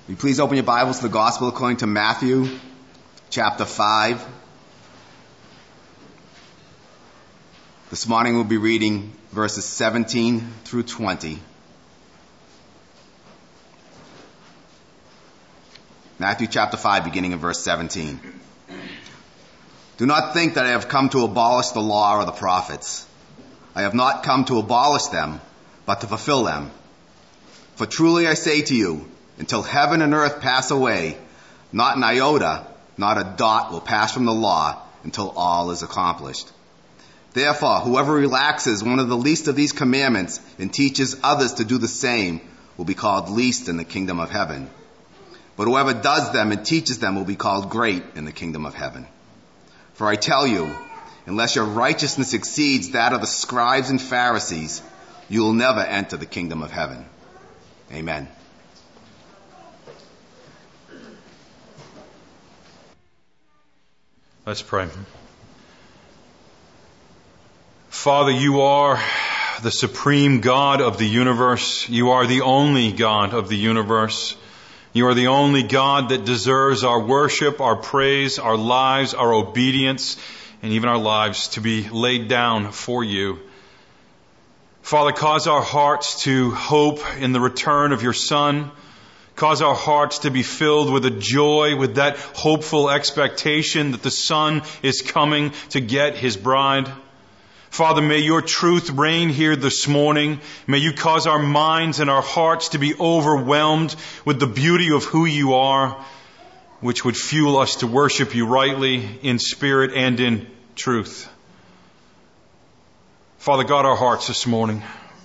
Will you please open your Bibles to the Gospel according to Matthew, chapter 5. This morning we'll be reading verses 17 through 20. Matthew chapter 5, beginning in verse 17. Do not think that I have come to abolish the law or the prophets. I have not come to abolish them, but to fulfill them. For truly I say to you, until heaven and earth pass away, not an iota, not a dot will pass from the law until all is accomplished. Therefore, whoever relaxes one of the least of these commandments and teaches others to do the same will be called least in the kingdom of heaven. But whoever does them and teaches them will be called great in the kingdom of heaven. For I tell you, unless your righteousness exceeds that of the scribes and Pharisees, you will never enter the kingdom of heaven. Amen. Let's pray. Father, you are the supreme God of the universe. You are the only God of the universe. You are the only God that deserves our worship, our praise, our lives, our obedience, and even our lives to be laid down for you. Father, cause our hearts to hope in the return of your Son. Cause our hearts to be filled with a joy, with that hopeful expectation that the Son is coming to get his bride. Father, may your truth reign here this morning. May you cause our minds and our hearts to be overwhelmed with the beauty of who you are, which would fuel us to worship you rightly in spirit and in truth. Father, guard our hearts this morning.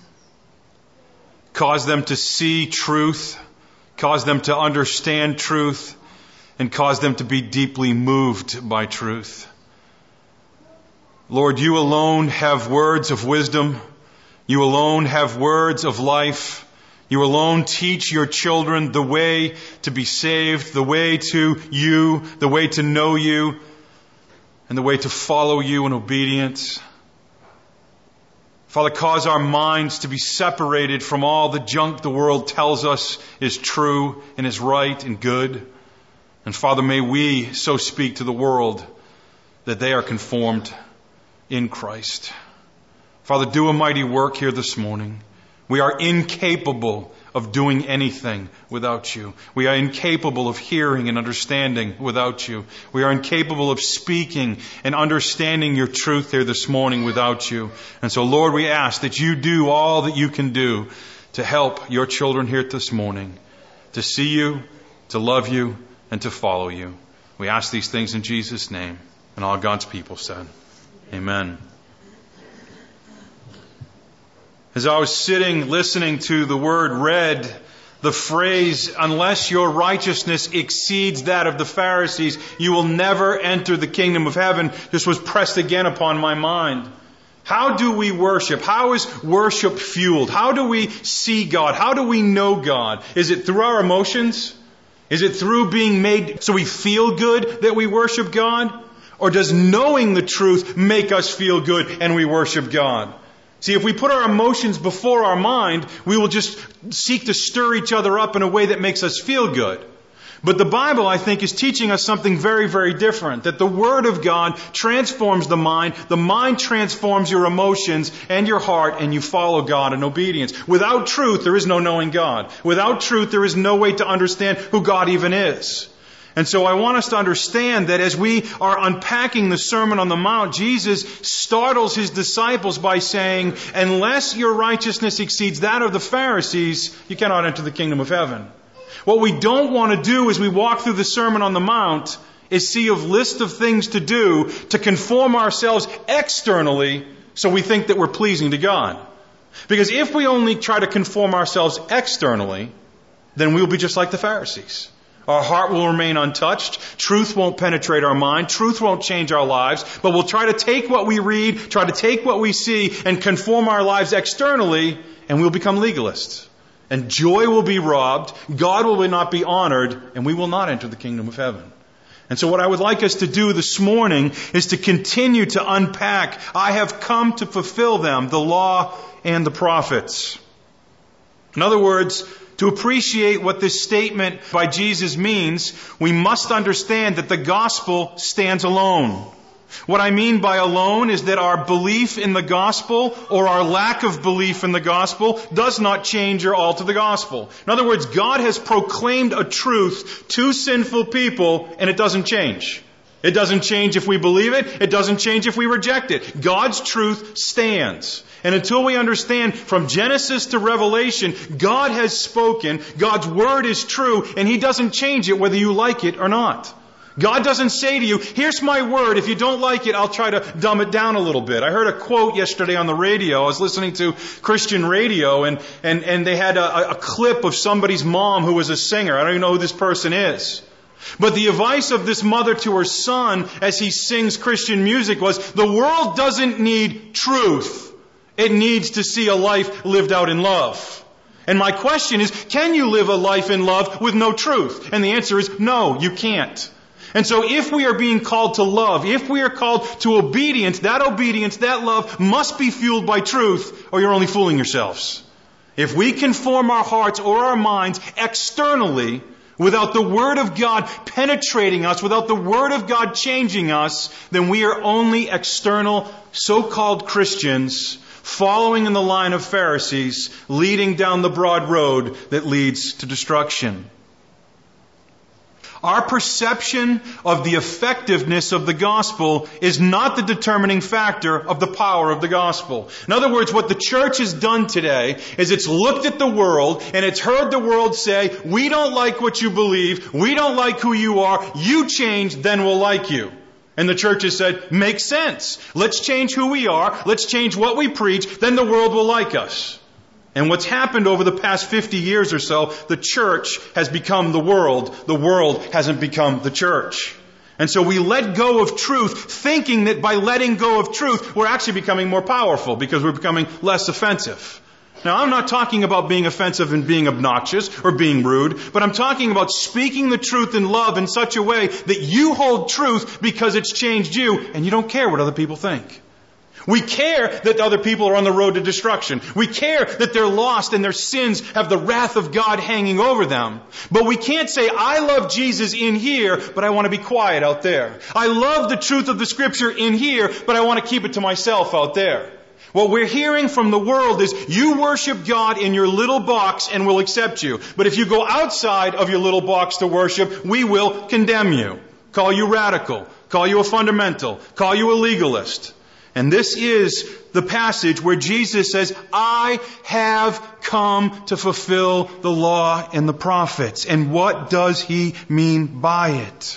Cause them to see truth. Cause them to understand truth, and cause them to be deeply moved by truth. Lord, you alone have words of wisdom. You alone have words of life. You alone teach your children the way to be saved, the way to you, the way to know you, and the way to follow you in obedience. Father, cause our minds to be separated from all the junk the world tells us is true and is right and good. And Father, may we so speak to the world that they are conformed in Christ. Father, do a mighty work here this morning. We are incapable of doing anything without you. We are incapable of hearing and understanding without you. We are incapable of speaking and understanding your truth here this morning without you. And so, Lord, we ask that you do all that you can do to help your children here this morning, to see you, to love you, and to follow you. We ask these things in Jesus' name. And all God's people said, amen. As I was sitting listening to the word read, the phrase, unless your righteousness exceeds that of the Pharisees, you will never enter the kingdom of heaven, just was pressed again upon my mind. How do we worship? How is worship fueled? How do we see God? How do we know God? Is it through our emotions? Is it through being made so we feel good that we worship God? Or does knowing the truth make us feel good and we worship God? See, if we put our emotions before our mind, we will just seek to stir each other up in a way that makes us feel good. But the Bible, I think, is teaching us something very, very different. That the Word of God transforms the mind transforms your emotions and your heart, and you follow God in obedience. Without truth, there is no knowing God. Without truth, there is no way to understand who God even is. And so I want us to understand that as we are unpacking the Sermon on the Mount, Jesus startles his disciples by saying, unless your righteousness exceeds that of the Pharisees, you cannot enter the kingdom of heaven. What we don't want to do as we walk through the Sermon on the Mount is see a list of things to do to conform ourselves externally so we think that we're pleasing to God. Because if we only try to conform ourselves externally, then we'll be just like the Pharisees. Our heart will remain untouched. Truth won't penetrate our mind. Truth won't change our lives. But we'll try to take what we read, try to take what we see, and conform our lives externally, and we'll become legalists. And joy will be robbed, God will not be honored, and we will not enter the kingdom of heaven. And so what I would like us to do this morning is to continue to unpack, I have come to fulfill them, the law and the prophets. In other words, To appreciate what this statement by Jesus means, we must understand that the gospel stands alone. What I mean by alone is that our belief in the gospel or our lack of belief in the gospel does not change or alter the gospel. In other words, God has proclaimed a truth to sinful people and it doesn't change. It doesn't change if we believe it. It doesn't change if we reject it. God's truth stands. And until we understand from Genesis to Revelation, God has spoken, God's word is true, and He doesn't change it whether you like it or not. God doesn't say to you, here's my word, if you don't like it, I'll try to dumb it down a little bit. I heard a quote yesterday on the radio. I was listening to Christian radio, and they had a clip of somebody's mom who was a singer. I don't even know who this person is. But the advice of this mother to her son as he sings Christian music was, the world doesn't need truth. It needs to see a life lived out in love. And my question is, can you live a life in love with no truth? And the answer is, no, you can't. And so if we are being called to love, if we are called to obedience, that love must be fueled by truth, or you're only fooling yourselves. If we conform our hearts or our minds externally, without the Word of God penetrating us, without the Word of God changing us, then we are only external, so-called Christians, following in the line of Pharisees, leading down the broad road that leads to destruction. Our perception of the effectiveness of the gospel is not the determining factor of the power of the gospel. In other words, what the church has done today is it's looked at the world and it's heard the world say, we don't like what you believe, we don't like who you are, you change, then we'll like you. And the church has said, makes sense. Let's change who we are, let's change what we preach, then the world will like us. And what's happened over the past 50 years or so, the church has become the world hasn't become the church. And so we let go of truth, thinking that by letting go of truth, we're actually becoming more powerful because we're becoming less offensive. Now, I'm not talking about being offensive and being obnoxious or being rude, but I'm talking about speaking the truth in love in such a way that you hold truth because it's changed you and you don't care what other people think. We care that other people are on the road to destruction. We care that they're lost and their sins have the wrath of God hanging over them. But we can't say, I love Jesus in here, but I want to be quiet out there. I love the truth of the Scripture in here, but I want to keep it to myself out there. What we're hearing from the world is, you worship God in your little box and we'll accept you. But if you go outside of your little box to worship, we will condemn you. Call you radical. Call you a fundamental. Call you a legalist. And this is the passage where Jesus says, I have come to fulfill the law and the prophets. And what does He mean by it?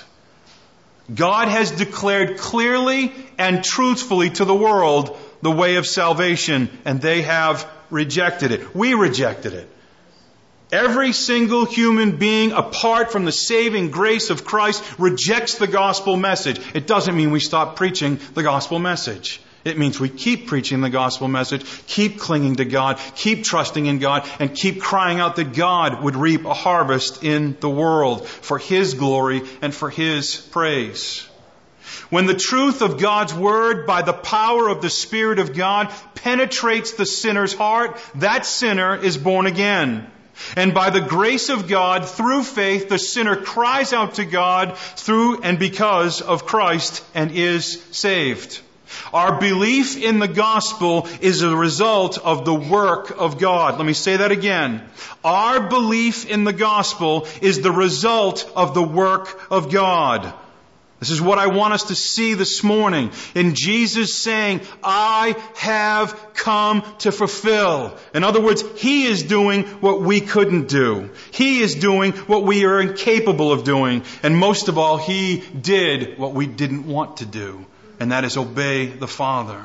God has declared clearly and truthfully to the world the way of salvation, and they have rejected it. We rejected it. Every single human being, apart from the saving grace of Christ, rejects the gospel message. It doesn't mean we stop preaching the gospel message. It means we keep preaching the gospel message, keep clinging to God, keep trusting in God, and keep crying out that God would reap a harvest in the world for His glory and for His praise. When the truth of God's Word, by the power of the Spirit of God, penetrates the sinner's heart, that sinner is born again. And by the grace of God, through faith, the sinner cries out to God through and because of Christ and is saved. Our belief in the gospel is a result of the work of God. Let me say that again. Our belief in the gospel is the result of the work of God. This is what I want us to see this morning in Jesus saying, I have come to fulfill. In other words, He is doing what we couldn't do. He is doing what we are incapable of doing. And most of all, He did what we didn't want to do. And that is obey the Father.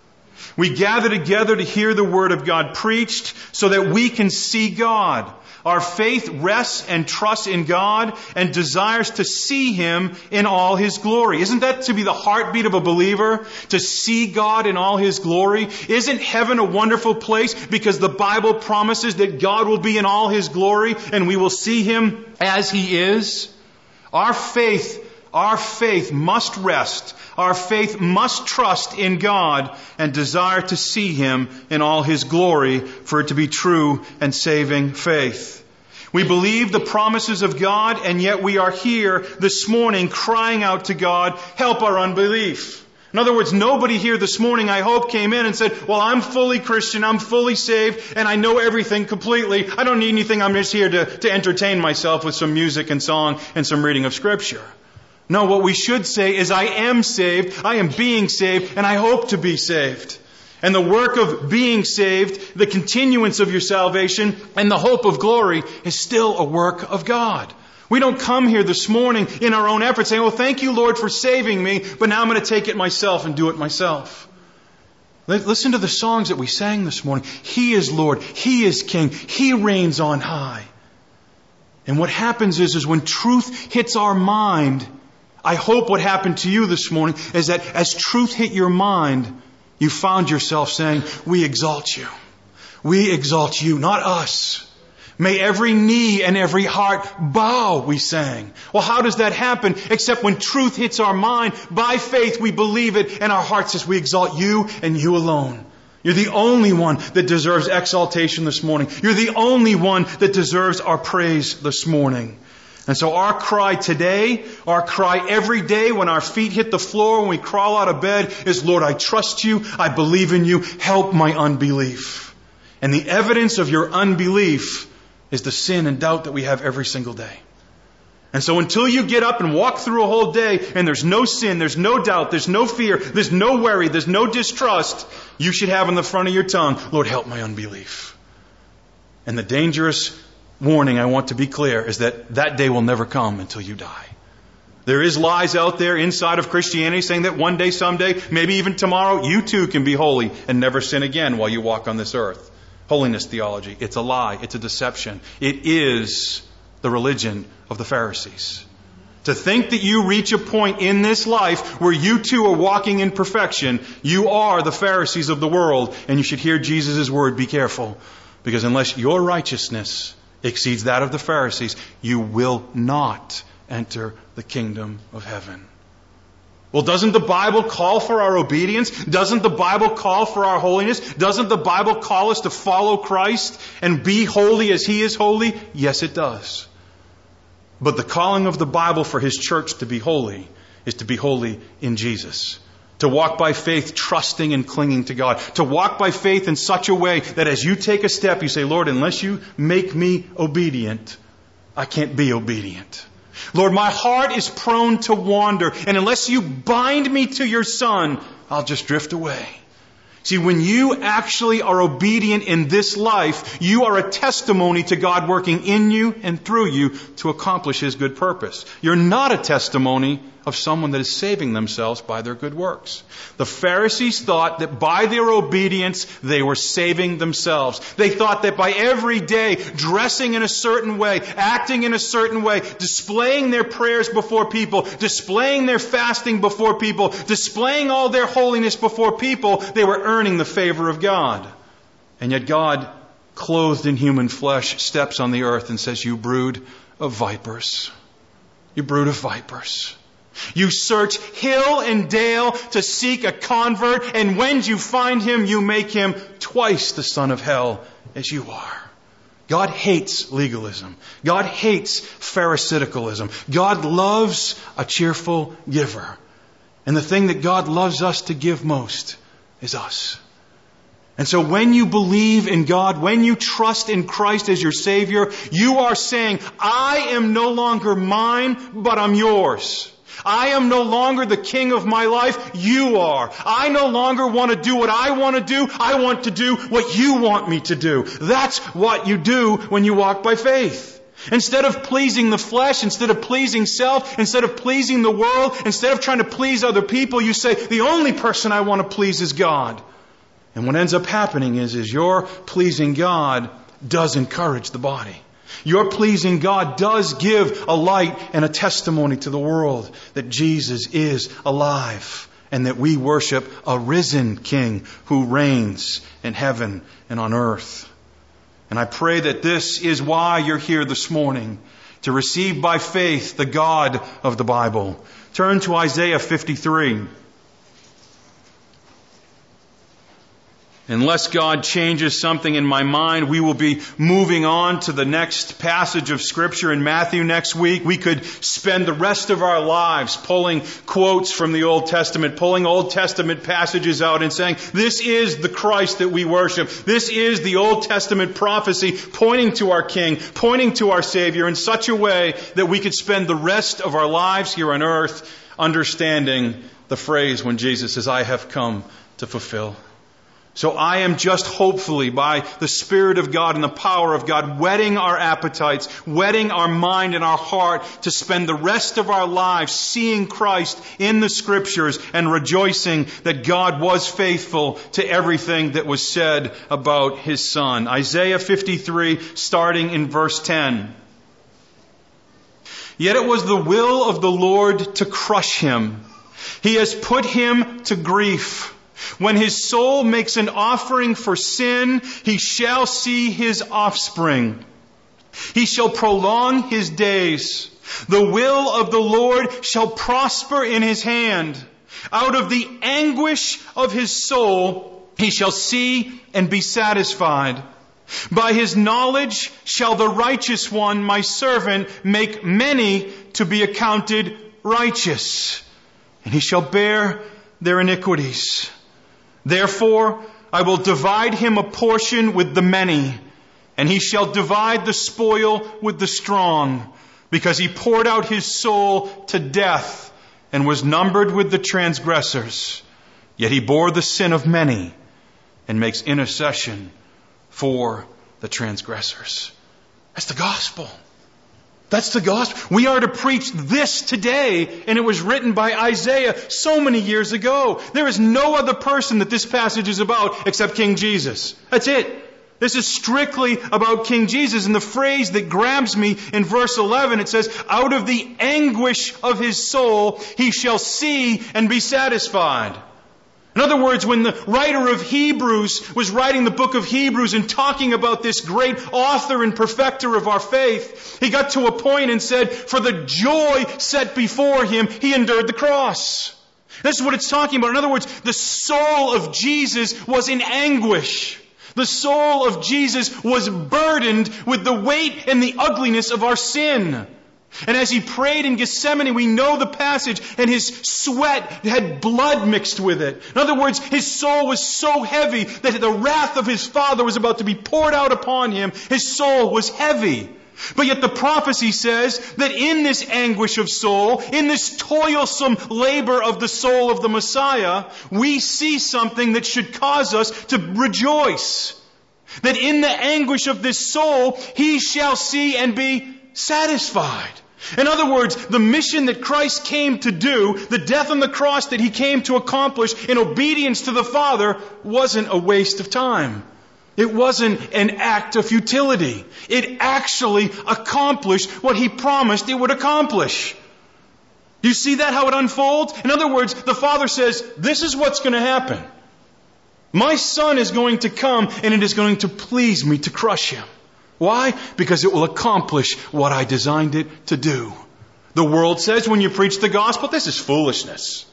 We gather together to hear the Word of God preached so that we can see God. Our faith rests and trusts in God and desires to see Him in all His glory. Isn't that to be the heartbeat of a believer? To see God in all His glory? Isn't heaven a wonderful place because the Bible promises that God will be in all His glory and we will see Him as He is? Our faith must rest. Our faith must trust in God and desire to see Him in all His glory for it to be true and saving faith. We believe the promises of God, and yet we are here this morning crying out to God, help our unbelief. In other words, nobody here this morning, I hope, came in and said, well, I'm fully Christian, I'm fully saved, and I know everything completely. I don't need anything, I'm just here to entertain myself with some music and song and some reading of Scripture. No, what we should say is, I am saved, I am being saved, and I hope to be saved. And the work of being saved, the continuance of your salvation, and the hope of glory is still a work of God. We don't come here this morning in our own efforts saying, well, thank you, Lord, for saving me, but now I'm going to take it myself and do it myself. Listen to the songs that we sang this morning. He is Lord. He is King. He reigns on high. And what happens is when truth hits our mind, I hope what happened to you this morning is that as truth hit your mind, you found yourself saying, we exalt you. We exalt you, not us. May every knee and every heart bow, we sang. Well, how does that happen? Except when truth hits our mind, by faith we believe it, and our heart says, we exalt you and you alone. You're the only one that deserves exaltation this morning. You're the only one that deserves our praise this morning. And so our cry today, our cry every day when our feet hit the floor, when we crawl out of bed, is, Lord, I trust you, I believe in you, help my unbelief. And the evidence of your unbelief is the sin and doubt that we have every single day. And so until you get up and walk through a whole day and there's no sin, there's no doubt, there's no fear, there's no worry, there's no distrust, you should have on the front of your tongue, Lord, help my unbelief. And the dangerous warning, I want to be clear, is that day will never come until you die. There is lies out there inside of Christianity saying that one day, someday, maybe even tomorrow, you too can be holy and never sin again while you walk on this earth. Holiness theology. It's a lie. It's a deception. It is the religion of the Pharisees. To think that you reach a point in this life where you too are walking in perfection, you are the Pharisees of the world, and you should hear Jesus' word, be careful. Because unless your righteousness exceeds that of the Pharisees, you will not enter the kingdom of heaven. Well, doesn't the Bible call for our obedience? Doesn't the Bible call for our holiness? Doesn't the Bible call us to follow Christ and be holy as He is holy? Yes, it does. But the calling of the Bible for His church to be holy is to be holy in Jesus. To walk by faith, trusting and clinging to God. To walk by faith in such a way that as you take a step, you say, Lord, unless you make me obedient, I can't be obedient. Lord, my heart is prone to wander, and unless you bind me to your Son, I'll just drift away. See, when you actually are obedient in this life, you are a testimony to God working in you and through you to accomplish His good purpose. You're not a testimony of someone that is saving themselves by their good works. The Pharisees thought that by their obedience, they were saving themselves. They thought that by every day dressing in a certain way, acting in a certain way, displaying their prayers before people, displaying their fasting before people, displaying all their holiness before people, they were earning the favor of God. And yet God, clothed in human flesh, steps on the earth and says, you brood of vipers. You brood of vipers. You search hill and dale to seek a convert, and when you find him, you make him twice the son of hell as you are. God hates legalism. God hates pharisaicism. God loves a cheerful giver. And the thing that God loves us to give most is us. And so when you believe in God, when you trust in Christ as your Savior, you are saying, I am no longer mine, but I'm yours. I am no longer the king of my life. You are. I no longer want to do what I want to do. I want to do what you want me to do. That's what you do when you walk by faith. Instead of pleasing the flesh, instead of pleasing self, instead of pleasing the world, instead of trying to please other people, you say, the only person I want to please is God. And what ends up happening is your pleasing God does encourage the body. Your pleasing God does give a light and a testimony to the world that Jesus is alive and that we worship a risen King who reigns in heaven and on earth. And I pray that this is why you're here this morning, to receive by faith the God of the Bible. Turn to Isaiah 53. Unless God changes something in my mind, we will be moving on to the next passage of Scripture in Matthew next week. We could spend the rest of our lives pulling quotes from the Old Testament, pulling Old Testament passages out and saying, this is the Christ that we worship. This is the Old Testament prophecy pointing to our King, pointing to our Savior in such a way that we could spend the rest of our lives here on earth understanding the phrase when Jesus says, I have come to fulfill. So I am just hopefully, by the Spirit of God and the power of God, whetting our appetites, whetting our mind and our heart to spend the rest of our lives seeing Christ in the Scriptures and rejoicing that God was faithful to everything that was said about His Son. Isaiah 53, starting in verse 10. Yet it was the will of the Lord to crush him. He has put him to grief. When his soul makes an offering for sin, he shall see his offspring. He shall prolong his days. The will of the Lord shall prosper in his hand. Out of the anguish of his soul, he shall see and be satisfied. By his knowledge shall the righteous one, my servant, make many to be accounted righteous, and he shall bear their iniquities. Therefore, I will divide him a portion with the many, and he shall divide the spoil with the strong, because he poured out his soul to death and was numbered with the transgressors. Yet he bore the sin of many and makes intercession for the transgressors. That's the gospel. That's the gospel. We are to preach this today, and it was written by Isaiah so many years ago. There is no other person that this passage is about except King Jesus. That's it. This is strictly about King Jesus. And the phrase that grabs me in verse 11, it says, out of the anguish of his soul, he shall see and be satisfied. In other words, when the writer of Hebrews was writing the book of Hebrews and talking about this great author and perfecter of our faith, he got to a point and said, for the joy set before him, he endured the cross. This is what it's talking about. In other words, the soul of Jesus was in anguish. The soul of Jesus was burdened with the weight and the ugliness of our sin. And as he prayed in Gethsemane, we know the passage, and his sweat had blood mixed with it. In other words, his soul was so heavy that the wrath of his Father was about to be poured out upon him. His soul was heavy. But yet the prophecy says that in this anguish of soul, in this toilsome labor of the soul of the Messiah, we see something that should cause us to rejoice. That in the anguish of this soul, he shall see and be satisfied. In other words, the mission that Christ came to do, the death on the cross that he came to accomplish in obedience to the Father, wasn't a waste of time. It wasn't an act of futility. It actually accomplished what he promised it would accomplish. Do you see that, how it unfolds? In other words, the Father says, this is what's going to happen. My Son is going to come, and it is going to please me to crush him. Why? Because it will accomplish what I designed it to do. The world says when you preach the gospel, this is foolishness.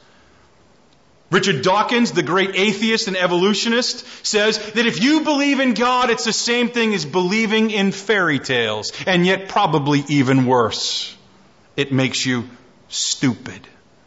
Richard Dawkins, the great atheist and evolutionist, says that if you believe in God, it's the same thing as believing in fairy tales, and yet probably even worse. It makes you stupid.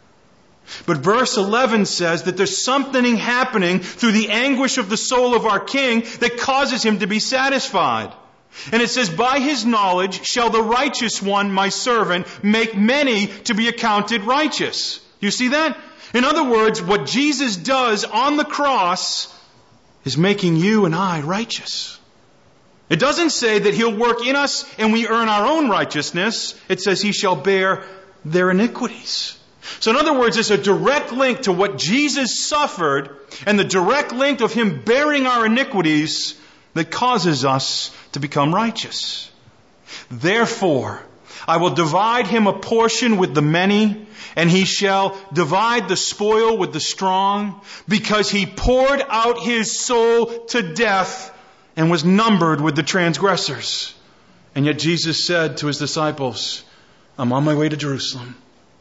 But verse 11 says that there's something happening through the anguish of the soul of our King that causes him to be satisfied. And it says, by his knowledge shall the righteous one, my servant, make many to be accounted righteous. You see that? In other words, what Jesus does on the cross is making you and I righteous. It doesn't say that he'll work in us and we earn our own righteousness. It says he shall bear their iniquities. So in other words, there's a direct link to what Jesus suffered and the direct link of him bearing our iniquities that causes us to become righteous. Therefore, I will divide him a portion with the many, and he shall divide the spoil with the strong, because he poured out his soul to death and was numbered with the transgressors. And yet Jesus said to his disciples, I'm on my way to Jerusalem.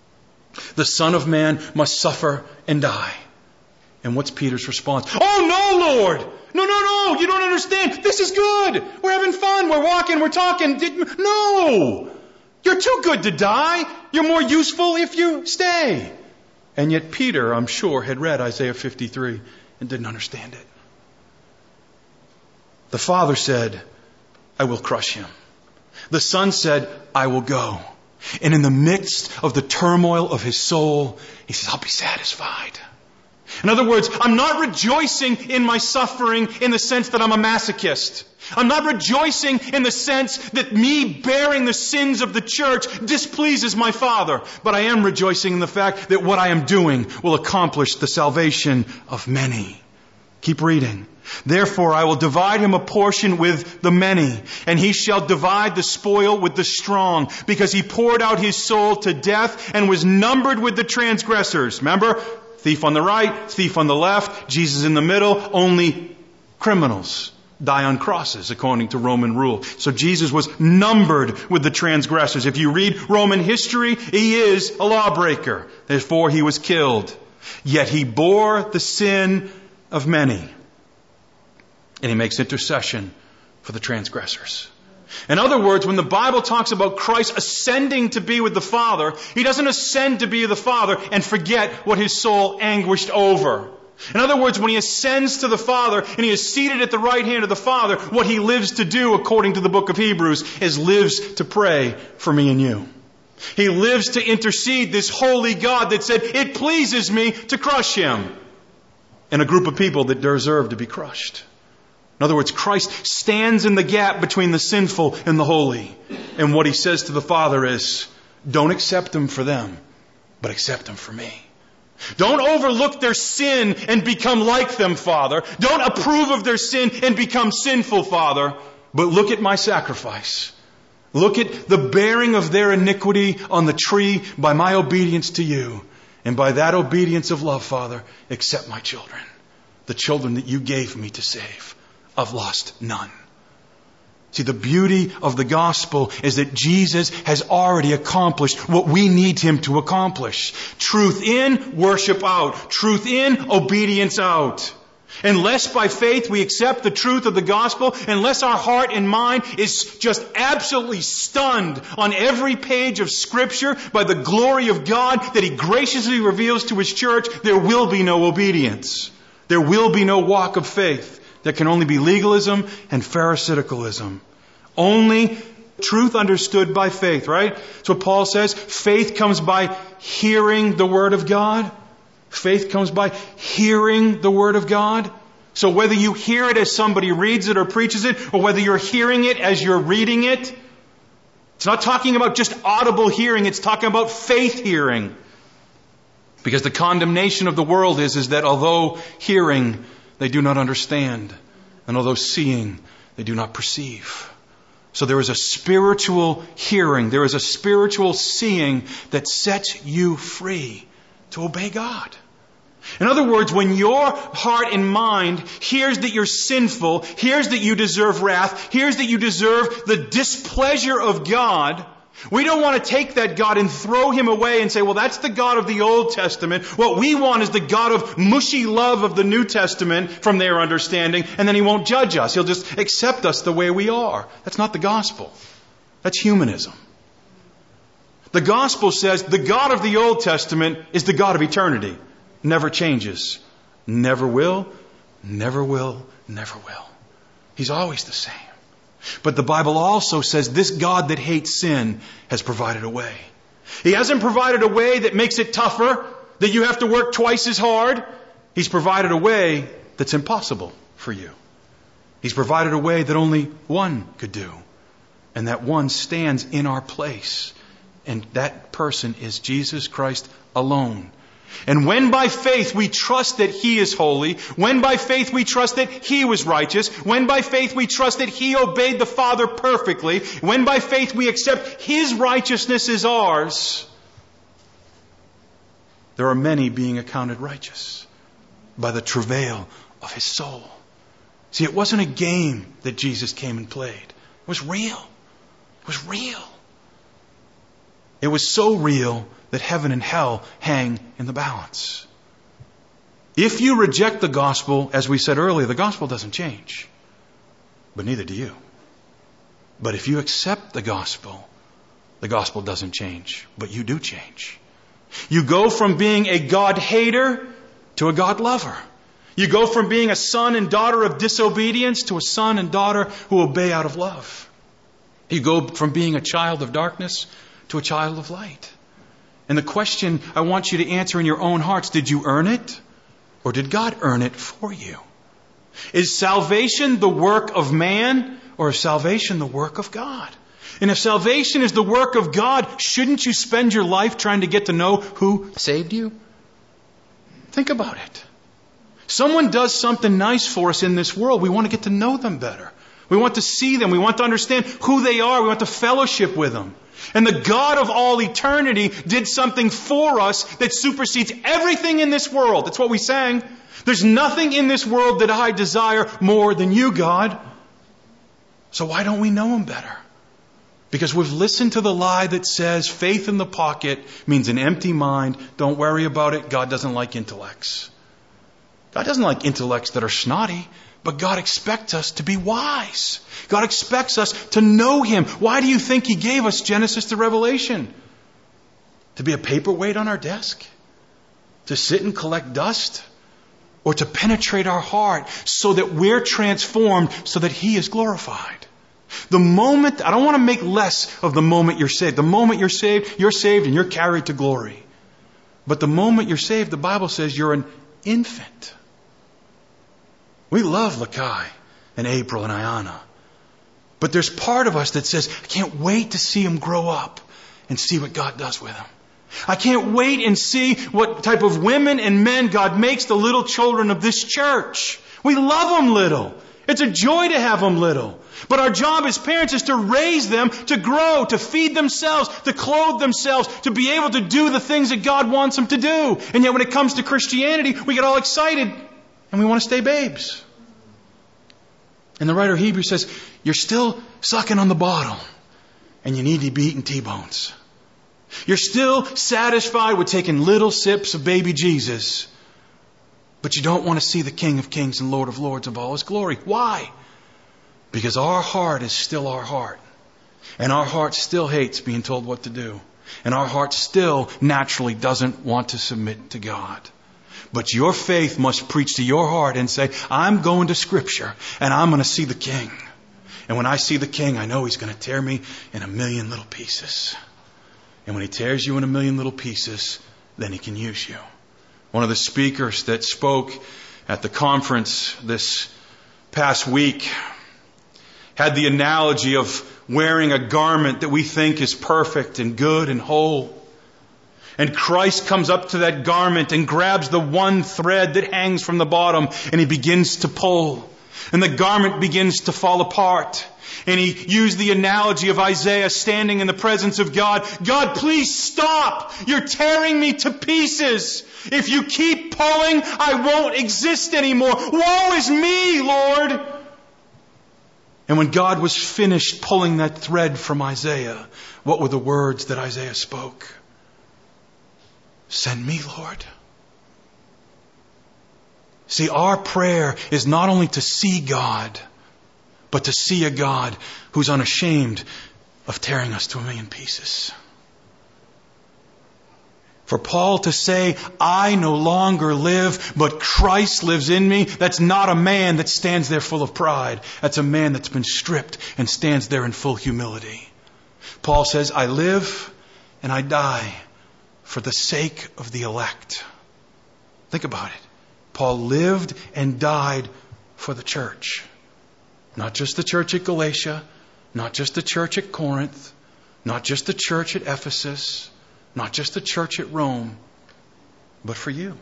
The Son of Man must suffer and die. And what's Peter's response? Oh no, Lord! No, you don't understand. This is good. We're having fun. We're walking, we're talking. No! You're too good to die. You're more useful if you stay. And yet Peter, I'm sure, had read Isaiah 53 and didn't understand it. The Father said, I will crush him. The Son said, I will go. And in the midst of the turmoil of his soul, he says, I'll be satisfied. In other words, I'm not rejoicing in my suffering in the sense that I'm a masochist. I'm not rejoicing in the sense that me bearing the sins of the church displeases my Father. But I am rejoicing in the fact that what I am doing will accomplish the salvation of many. Keep reading. Therefore I will divide him a portion with the many, and he shall divide the spoil with the strong, because he poured out his soul to death and was numbered with the transgressors. Remember? Thief on the right, thief on the left, Jesus in the middle. Only criminals die on crosses, according to Roman rule. So Jesus was numbered with the transgressors. If you read Roman history, he is a lawbreaker. Therefore he was killed. Yet he bore the sin of many. And he makes intercession for the transgressors. In other words, when the Bible talks about Christ ascending to be with the Father, he doesn't ascend to be with the Father and forget what his soul anguished over. In other words, when he ascends to the Father and he is seated at the right hand of the Father, what he lives to do, according to the book of Hebrews, is lives to pray for me and you. He lives to intercede this holy God that said, it pleases me to crush him. And a group of people that deserve to be crushed. In other words, Christ stands in the gap between the sinful and the holy. And what he says to the Father is, don't accept them for them, but accept them for me. Don't overlook their sin and become like them, Father. Don't approve of their sin and become sinful, Father. But look at my sacrifice. Look at the bearing of their iniquity on the tree by my obedience to you. And by that obedience of love, Father, accept my children. The children that you gave me to save. I've lost none. See, the beauty of the gospel is that Jesus has already accomplished what we need him to accomplish. Truth in, worship out. Truth in, obedience out. Unless by faith we accept the truth of the gospel, unless our heart and mind is just absolutely stunned on every page of Scripture by the glory of God that he graciously reveals to his church, there will be no obedience. There will be no walk of faith. There can only be legalism and pharisaicism. Only truth understood by faith, right? So Paul says, faith comes by hearing the Word of God. Faith comes by hearing the Word of God. So whether you hear it as somebody reads it or preaches it, or whether you're hearing it as you're reading it, it's not talking about just audible hearing, it's talking about faith hearing. Because the condemnation of the world is that although hearing, they do not understand. And although seeing, they do not perceive. So there is a spiritual hearing, there is a spiritual seeing that sets you free to obey God. In other words, when your heart and mind hears that you're sinful, hears that you deserve wrath, hears that you deserve the displeasure of God, we don't want to take that God and throw him away and say, well, that's the God of the Old Testament. What we want is the God of mushy love of the New Testament from their understanding, and then he won't judge us. He'll just accept us the way we are. That's not the gospel. That's humanism. The gospel says the God of the Old Testament is the God of eternity. Never changes. Never will, never will, never will. He's always the same. But the Bible also says this God that hates sin has provided a way. He hasn't provided a way that makes it tougher, that you have to work twice as hard. He's provided a way that's impossible for you. He's provided a way that only one could do. And that one stands in our place. And that person is Jesus Christ alone. And when by faith we trust that he is holy, when by faith we trust that he was righteous, when by faith we trust that he obeyed the Father perfectly, when by faith we accept his righteousness as ours, there are many being accounted righteous by the travail of his soul. See, it wasn't a game that Jesus came and played. It was real. It was real. It was so real that heaven and hell hang in the balance. If you reject the gospel, as we said earlier, the gospel doesn't change. But neither do you. But if you accept the gospel doesn't change. But you do change. You go from being a God hater to a God lover. You go from being a son and daughter of disobedience to a son and daughter who obey out of love. You go from being a child of darkness to a child of light. And the question I want you to answer in your own hearts, did you earn it? Or did God earn it for you? Is salvation the work of man, or is salvation the work of God? And if salvation is the work of God, shouldn't you spend your life trying to get to know who saved you? Think about it. Someone does something nice for us in this world. We want to get to know them better. We want to see them. We want to understand who they are. We want to fellowship with them. And the God of all eternity did something for us that supersedes everything in this world. That's what we sang. There's nothing in this world that I desire more than you, God. So why don't we know Him better? Because we've listened to the lie that says faith in the pocket means an empty mind. Don't worry about it. God doesn't like intellects. God doesn't like intellects that are snotty. But God expects us to be wise. God expects us to know Him. Why do you think He gave us Genesis to Revelation? To be a paperweight on our desk? To sit and collect dust? Or to penetrate our heart so that we're transformed so that He is glorified? The moment, I don't want to make less of the moment you're saved. The moment you're saved and you're carried to glory. But the moment you're saved, the Bible says you're an infant. We love Lakai and April and Ayana. But there's part of us that says, I can't wait to see them grow up and see what God does with them. I can't wait and see what type of women and men God makes the little children of this church. We love them little. It's a joy to have them little. But our job as parents is to raise them, to grow, to feed themselves, to clothe themselves, to be able to do the things that God wants them to do. And yet when it comes to Christianity, we get all excited and we want to stay babes. And the writer of Hebrews says, you're still sucking on the bottle and you need to be eating T-bones. You're still satisfied with taking little sips of baby Jesus, but you don't want to see the King of Kings and Lord of Lords of all His glory. Why? Because our heart is still our heart. And our heart still hates being told what to do. And our heart still naturally doesn't want to submit to God. But your faith must preach to your heart and say, I'm going to Scripture and I'm going to see the King. And when I see the King, I know He's going to tear me in a million little pieces. And when He tears you in a million little pieces, then He can use you. One of the speakers that spoke at the conference this past week had the analogy of wearing a garment that we think is perfect and good and whole. And Christ comes up to that garment and grabs the one thread that hangs from the bottom and He begins to pull. And the garment begins to fall apart. And he used the analogy of Isaiah standing in the presence of God. God, please stop. You're tearing me to pieces. If you keep pulling, I won't exist anymore. Woe is me, Lord. And when God was finished pulling that thread from Isaiah, what were the words that Isaiah spoke? Send me, Lord. See, our prayer is not only to see God, but to see a God who's unashamed of tearing us to a million pieces. For Paul to say, I no longer live, but Christ lives in me, that's not a man that stands there full of pride. That's a man that's been stripped and stands there in full humility. Paul says, I live and I die for the sake of the elect. Think about it. Paul lived and died for the church. Not just the church at Galatia, not just the church at Corinth, not just the church at Ephesus, not just the church at Rome, but for you.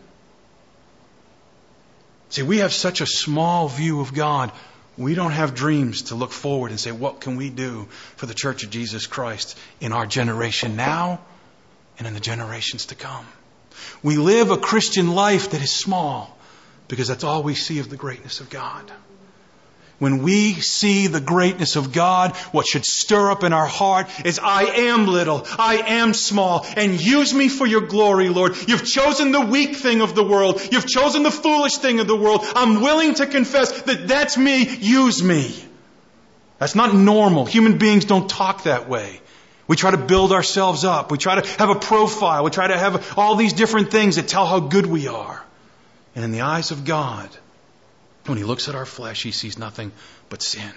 See, we have such a small view of God. We don't have dreams to look forward and say, what can we do for the church of Jesus Christ in our generation now and in the generations to come? We live a Christian life that is small because that's all we see of the greatness of God. When we see the greatness of God, what should stir up in our heart is, I am little, I am small, and use me for your glory, Lord. You've chosen the weak thing of the world. You've chosen the foolish thing of the world. I'm willing to confess that that's me. Use me. That's not normal. Human beings don't talk that way. We try to build ourselves up. We try to have a profile. We try to have all these different things that tell how good we are. And in the eyes of God, when He looks at our flesh, He sees nothing but sin.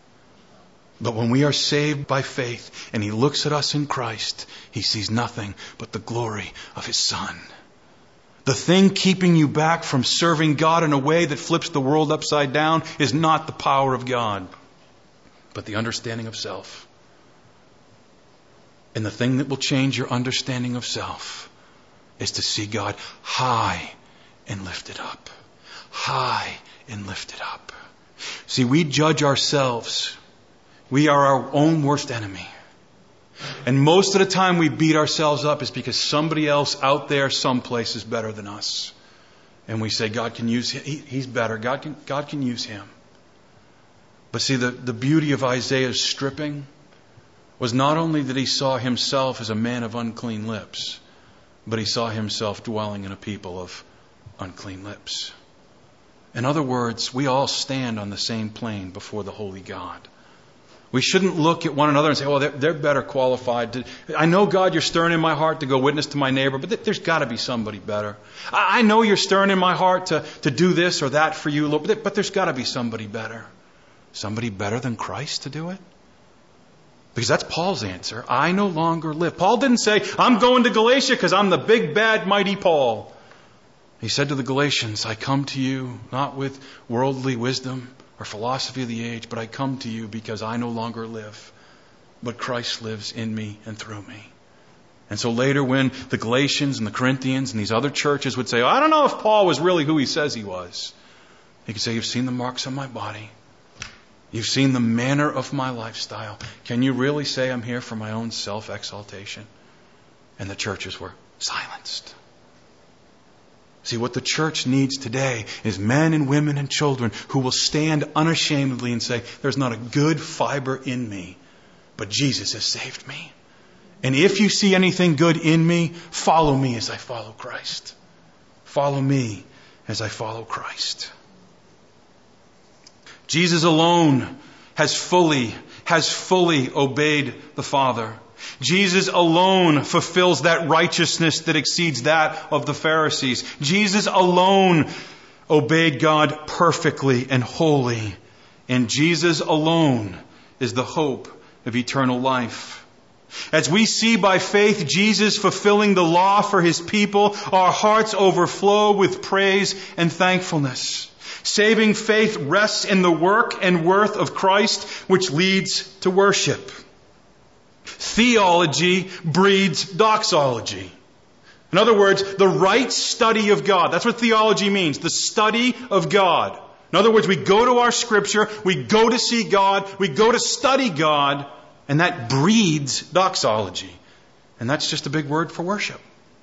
But when we are saved by faith and He looks at us in Christ, He sees nothing but the glory of His Son. The thing keeping you back from serving God in a way that flips the world upside down is not the power of God, but the understanding of self. And the thing that will change your understanding of self is to see God high and lifted up. High and lifted up. See, we judge ourselves. We are our own worst enemy. And most of the time we beat ourselves up is because somebody else out there someplace is better than us. And we say, God can use him. He's better. God can use him. But see, the beauty of Isaiah's stripping was not only that he saw himself as a man of unclean lips, but he saw himself dwelling in a people of unclean lips. In other words, we all stand on the same plane before the holy God. We shouldn't look at one another and say, well, they're better qualified. I know, God, you're stirring in my heart to go witness to my neighbor, but there's got to be somebody better. I know you're stirring in my heart to do this or that for you, Lord, but there's got to be somebody better. Somebody better than Christ to do it? Because that's Paul's answer. I no longer live. Paul didn't say, I'm going to Galatia because I'm the big, bad, mighty Paul. He said to the Galatians, I come to you not with worldly wisdom or philosophy of the age, but I come to you because I no longer live, but Christ lives in me and through me. And so later when the Galatians and the Corinthians and these other churches would say, I don't know if Paul was really who he says he was. He could say, you've seen the marks on my body. You've seen the manner of my lifestyle. Can you really say I'm here for my own self-exaltation? And the churches were silenced. See, what the church needs today is men and women and children who will stand unashamedly and say, there's not a good fiber in me, but Jesus has saved me. And if you see anything good in me, follow me as I follow Christ. Follow me as I follow Christ. Jesus alone has fully obeyed the Father. Jesus alone fulfills that righteousness that exceeds that of the Pharisees. Jesus alone obeyed God perfectly and wholly. And Jesus alone is the hope of eternal life. As we see by faith Jesus fulfilling the law for His people, our hearts overflow with praise and thankfulness. Saving faith rests in the work and worth of Christ, which leads to worship. Theology breeds doxology. In other words, the right study of God. That's what theology means, the study of God. In other words, we go to our Scripture, we go to see God, we go to study God, and that breeds doxology. And that's just a big word for worship.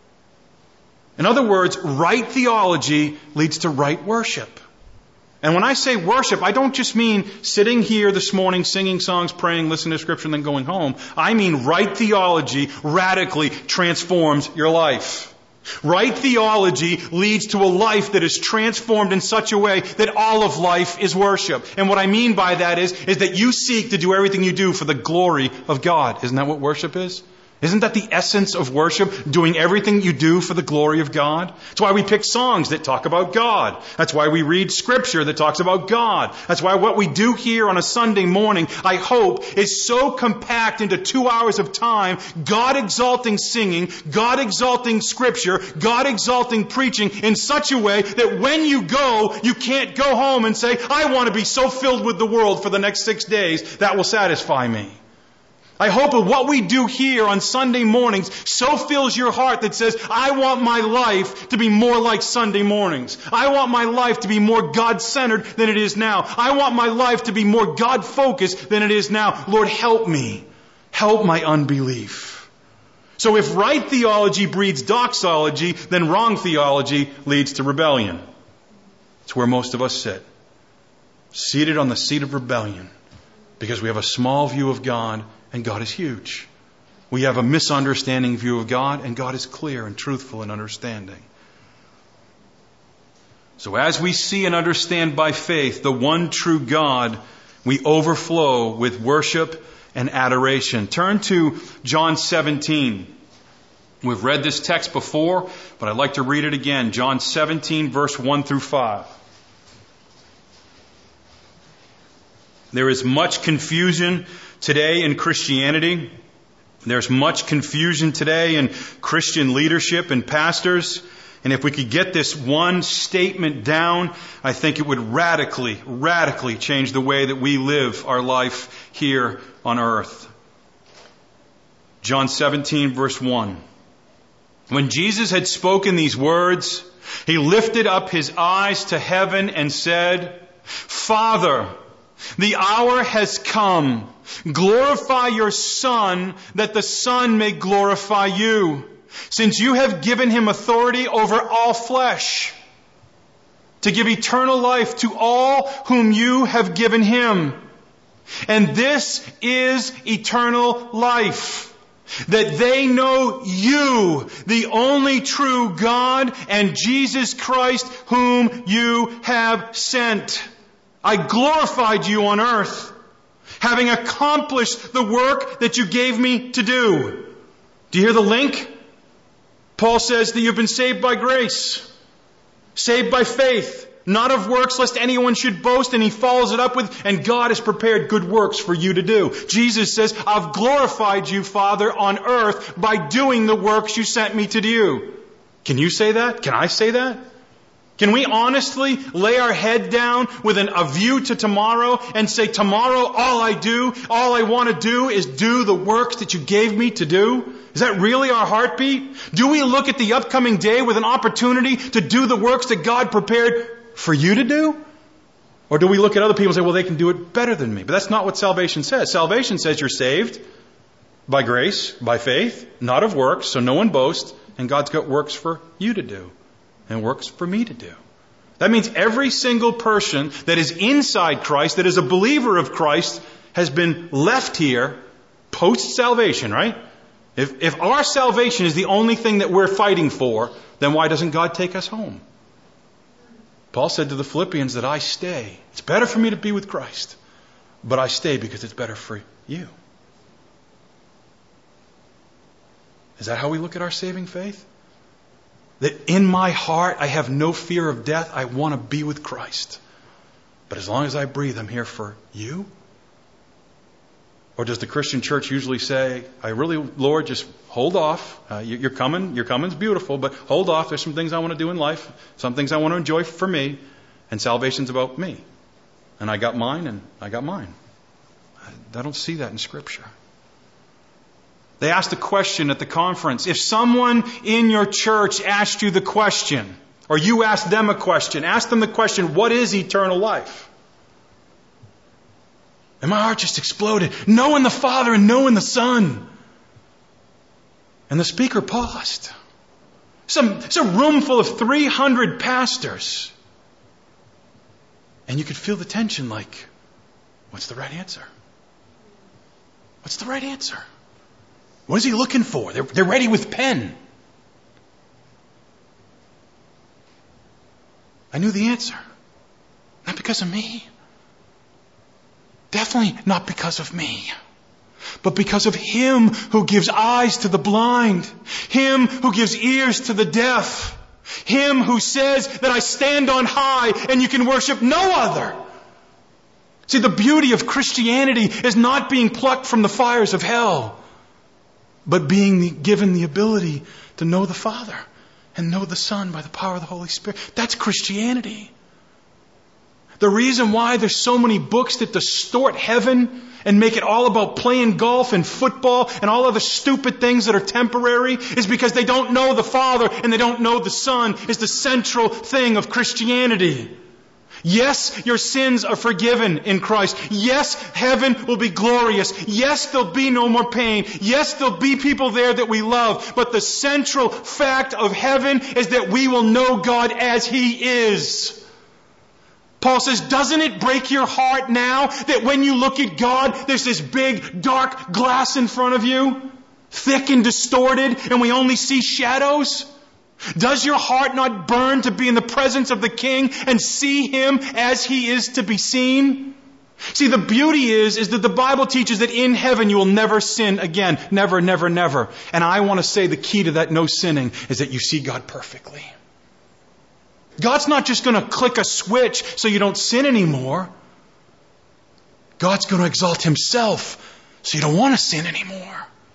In other words, right theology leads to right worship. And when I say worship, I don't just mean sitting here this morning, singing songs, praying, listening to Scripture, and then going home. I mean right theology radically transforms your life. Right theology leads to a life that is transformed in such a way that all of life is worship. And what I mean by that is that you seek to do everything you do for the glory of God. Isn't that what worship is? Isn't that the essence of worship? Doing everything you do for the glory of God? That's why we pick songs that talk about God. That's why we read Scripture that talks about God. That's why what we do here on a Sunday morning, I hope, is so compact into 2 hours of time, God-exalting singing, God-exalting Scripture, God-exalting preaching in such a way that when you go, you can't go home and say, I want to be so filled with the world for the next 6 days, that will satisfy me. I hope that what we do here on Sunday mornings so fills your heart that says, I want my life to be more like Sunday mornings. I want my life to be more God-centered than it is now. I want my life to be more God-focused than it is now. Lord, help me. Help my unbelief. So if right theology breeds doxology, then wrong theology leads to rebellion. It's where most of us sit. seated on the seat of rebellion because we have a small view of God and God is huge. We have a misunderstanding view of God and God is clear and truthful and understanding. So as we see and understand by faith the one true God, we overflow with worship and adoration. Turn to John 17. We've read this text before, but I'd like to read it again. John 17, verse 1 through 5. There is much confusion today in Christianity. There's much confusion today in Christian leadership and pastors. And if we could get this one statement down, I think it would radically change the way that we live our life here on earth. John 17, verse 1. When Jesus had spoken these words, He lifted up His eyes to heaven and said, Father, the hour has come. Glorify your Son, that the Son may glorify you, since you have given Him authority over all flesh, to give eternal life to all whom you have given Him. And this is eternal life, that they know you, the only true God, and Jesus Christ, whom you have sent. I glorified you on earth, having accomplished the work that you gave me to do. Do you hear the link? Paul says that you've been saved by grace, saved by faith, not of works, lest anyone should boast. And he follows it up with, and God has prepared good works for you to do. Jesus says, I've glorified you, Father, on earth by doing the works you sent me to do. Can you say that? Can I say that? Can we honestly lay our head down with a view to tomorrow and say, tomorrow all I want to do is do the works that you gave me to do? Is that really our heartbeat? Do we look at the upcoming day with an opportunity to do the works that God prepared for you to do? Or do we look at other people and say, well, they can do it better than me? But that's not what salvation says. Salvation says you're saved by grace, by faith, not of works, so no one boasts, and God's got works for you to do and works for me to do. That means every single person that is inside Christ, that is a believer of Christ, has been left here post-salvation, right? If our salvation is the only thing that we're fighting for, then why doesn't God take us home? Paul said to the Philippians that I stay. It's better for me to be with Christ, but I stay because it's better for you. Is that how we look at our saving faith? That in my heart I have no fear of death. I want to be with Christ. But as long as I breathe, I'm here for you? Or does the Christian church usually say, Lord, just hold off. You're coming. Your coming's beautiful, but hold off. There's some things I want to do in life. Some things I want to enjoy for me. And salvation's about me. And I got mine and I got mine. I don't see that in Scripture. They asked a question at the conference. If someone in your church asked you the question, or you asked them a question, ask them the question, what is eternal life? And my heart just exploded. Knowing the Father and knowing the Son. And the speaker paused. It's a room full of 300 pastors. And you could feel the tension like, what's the right answer? What's the right answer? What is he looking for? They're ready with pen. I knew the answer. Not because of me. Definitely not because of me. But because of Him who gives eyes to the blind. Him who gives ears to the deaf. Him who says that I stand on high and you can worship no other. See, the beauty of Christianity is not being plucked from the fires of hell, but being given the ability to know the Father and know the Son by the power of the Holy Spirit. That's Christianity. The reason why there's so many books that distort heaven and make it all about playing golf and football and all other stupid things that are temporary is because they don't know the Father and they don't know the Son is the central thing of Christianity. Yes, your sins are forgiven in Christ. Yes, heaven will be glorious. Yes, there'll be no more pain. Yes, there'll be people there that we love. But the central fact of heaven is that we will know God as He is. Paul says, doesn't it break your heart now that when you look at God, there's this big dark glass in front of you, thick and distorted, and we only see shadows? Does your heart not burn to be in the presence of the King and see Him as He is to be seen? See, the beauty is that the Bible teaches that in heaven you will never sin again. Never, never, never. And I want to say the key to that no sinning is that you see God perfectly. God's not just going to click a switch so you don't sin anymore. God's going to exalt Himself so you don't want to sin anymore.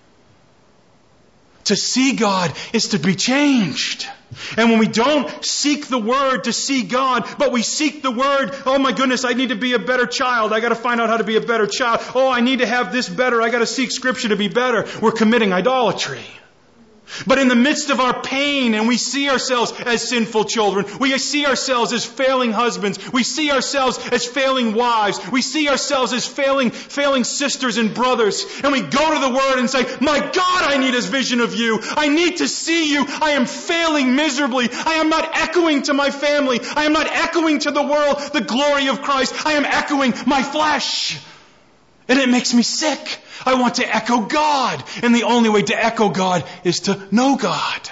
To see God is to be changed. And when we don't seek the Word to see God, but we seek the Word, oh my goodness, I need to be a better child. I got to find out how to be a better child. Oh, I need to have this better. I got to seek Scripture to be better. We're committing idolatry. But in the midst of our pain, and we see ourselves as sinful children, we see ourselves as failing husbands, we see ourselves as failing wives, we see ourselves as failing sisters and brothers, and we go to the Word and say, my God, I need a vision of You. I need to see You. I am failing miserably. I am not echoing to my family. I am not echoing to the world the glory of Christ. I am echoing my flesh. And it makes me sick. I want to echo God. And the only way to echo God is to know God.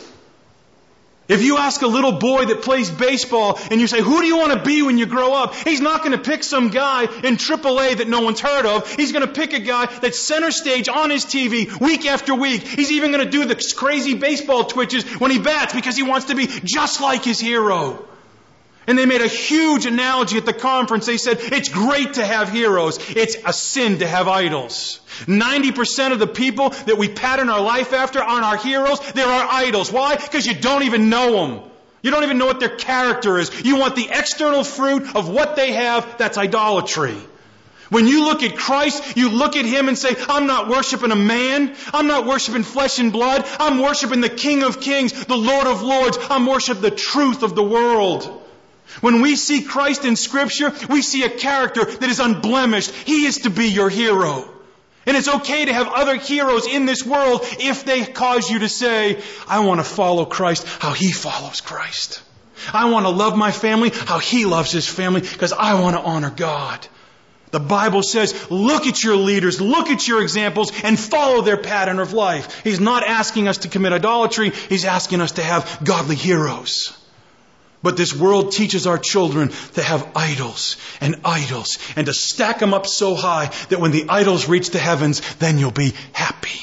If you ask a little boy that plays baseball and you say, who do you want to be when you grow up? He's not going to pick some guy in AAA that no one's heard of. He's going to pick a guy that's center stage on his TV week after week. He's even going to do the crazy baseball twitches when he bats because he wants to be just like his hero. And they made a huge analogy at the conference. They said, it's great to have heroes. It's a sin to have idols. 90% of the people that we pattern our life after aren't our heroes. They're our idols. Why? Because you don't even know them. You don't even know what their character is. You want the external fruit of what they have. That's idolatry. When you look at Christ, you look at Him and say, I'm not worshiping a man. I'm not worshiping flesh and blood. I'm worshiping the King of Kings, the Lord of Lords. I'm worshiping the truth of the world. When we see Christ in Scripture, we see a character that is unblemished. He is to be your hero. And it's okay to have other heroes in this world if they cause you to say, I want to follow Christ how He follows Christ. I want to love my family how He loves His family because I want to honor God. The Bible says, look at your leaders, look at your examples, and follow their pattern of life. He's not asking us to commit idolatry. He's asking us to have godly heroes. But this world teaches our children to have idols and to stack them up so high that when the idols reach the heavens, then you'll be happy.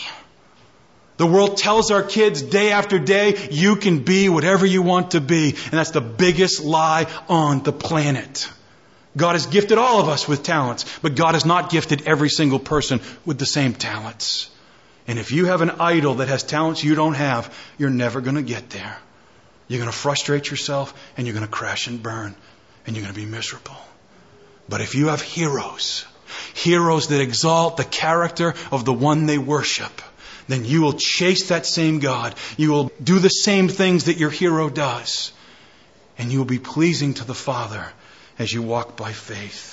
The world tells our kids day after day, you can be whatever you want to be. And that's the biggest lie on the planet. God has gifted all of us with talents, but God has not gifted every single person with the same talents. And if you have an idol that has talents you don't have, you're never going to get there. You're going to frustrate yourself and you're going to crash and burn and you're going to be miserable. But if you have heroes that exalt the character of the one they worship, then you will chase that same God. You will do the same things that your hero does. And you will be pleasing to the Father as you walk by faith.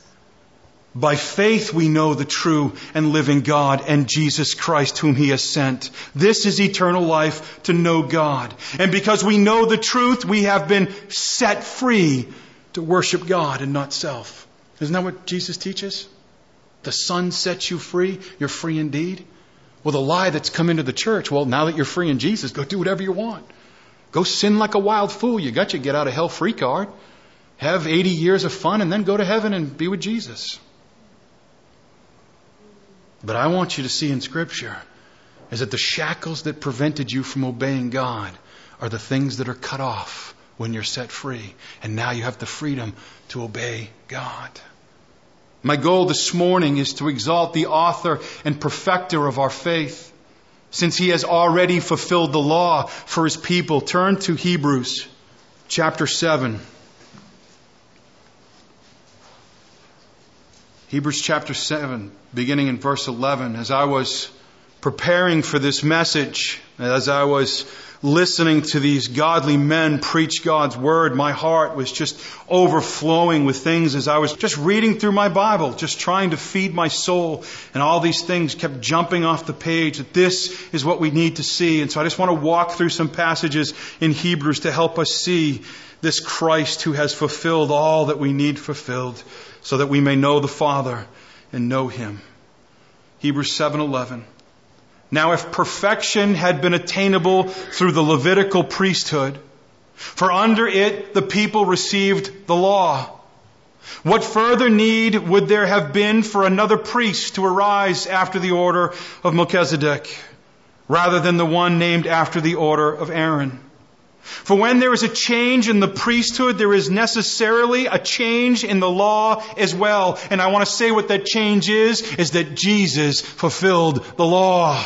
By faith we know the true and living God and Jesus Christ whom He has sent. This is eternal life, to know God. And because we know the truth, we have been set free to worship God and not self. Isn't that what Jesus teaches? The Son sets you free. You're free indeed. Well, the lie that's come into the church, well, now that you're free in Jesus, go do whatever you want. Go sin like a wild fool. You got your get out of hell free card. Have 80 years of fun and then go to heaven and be with Jesus. But I want you to see in Scripture is that the shackles that prevented you from obeying God are the things that are cut off when you're set free. And now you have the freedom to obey God. My goal this morning is to exalt the author and perfecter of our faith. Since He has already fulfilled the law for His people, turn to Hebrews chapter 7. Hebrews chapter 7, beginning in verse 11. As I was preparing for this message, as I was listening to these godly men preach God's Word, my heart was just overflowing with things as I was just reading through my Bible, just trying to feed my soul. And all these things kept jumping off the page, that this is what we need to see. And so I just want to walk through some passages in Hebrews to help us see this Christ who has fulfilled all that we need fulfilled, so that we may know the Father and know Him. Hebrews 7:11. Now if perfection had been attainable through the Levitical priesthood, for under it the people received the law, what further need would there have been for another priest to arise after the order of Melchizedek, rather than the one named after the order of Aaron? For when there is a change in the priesthood, there is necessarily a change in the law as well. And I want to say what that change is that Jesus fulfilled the law.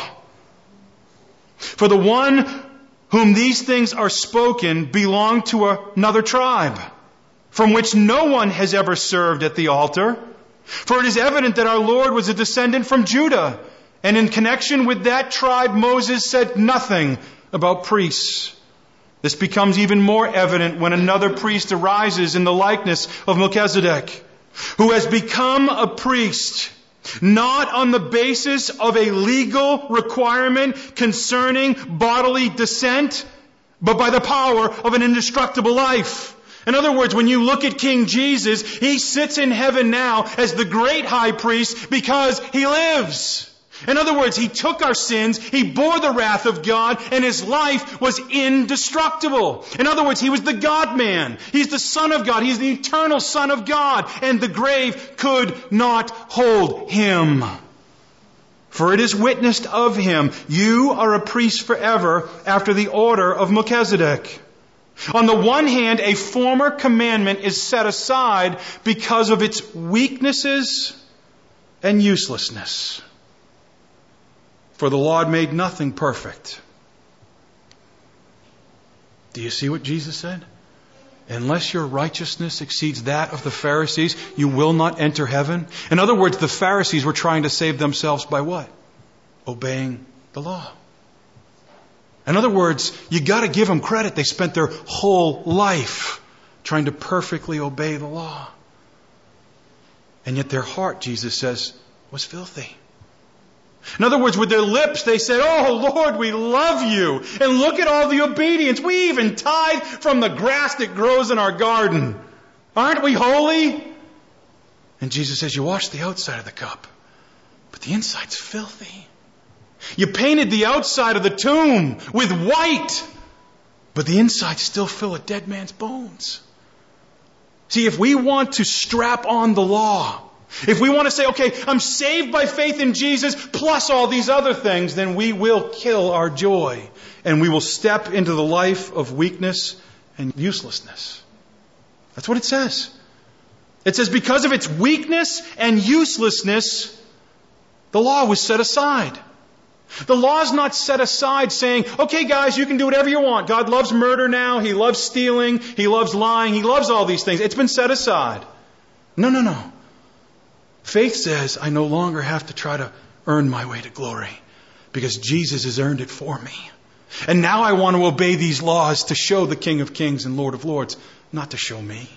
For the one whom these things are spoken belonged to another tribe, from which no one has ever served at the altar. For it is evident that our Lord was a descendant from Judah, and in connection with that tribe Moses said nothing about priests. This becomes even more evident when another priest arises in the likeness of Melchizedek, who has become a priest, not on the basis of a legal requirement concerning bodily descent, but by the power of an indestructible life. In other words, when you look at King Jesus, He sits in heaven now as the great high priest because He lives. In other words, He took our sins, He bore the wrath of God, and His life was indestructible. In other words, He was the God-man. He's the Son of God. He's the eternal Son of God. And the grave could not hold Him. For it is witnessed of Him, you are a priest forever after the order of Melchizedek. On the one hand, a former commandment is set aside because of its weaknesses and uselessness. For the law made nothing perfect. Do you see what Jesus said? Unless your righteousness exceeds that of the Pharisees, you will not enter heaven. In other words, the Pharisees were trying to save themselves by what? Obeying the law. In other words, you got to give them credit. They spent their whole life trying to perfectly obey the law. And yet their heart, Jesus says, was filthy. In other words, with their lips they said, "Oh Lord, we love you. And look at all the obedience. We even tithe from the grass that grows in our garden. Aren't we holy?" And Jesus says, you wash the outside of the cup, but the inside's filthy. You painted the outside of the tomb with white, but the inside's still full of dead man's bones. See, if we want to strap on the law, if we want to say, okay, I'm saved by faith in Jesus plus all these other things, then we will kill our joy and we will step into the life of weakness and uselessness. That's what it says. It says because of its weakness and uselessness, the law was set aside. The law is not set aside saying, okay guys, you can do whatever you want. God loves murder now. He loves stealing. He loves lying. He loves all these things. It's been set aside. No. Faith says, I no longer have to try to earn my way to glory because Jesus has earned it for me. And now I want to obey these laws to show the King of Kings and Lord of Lords, not to show me.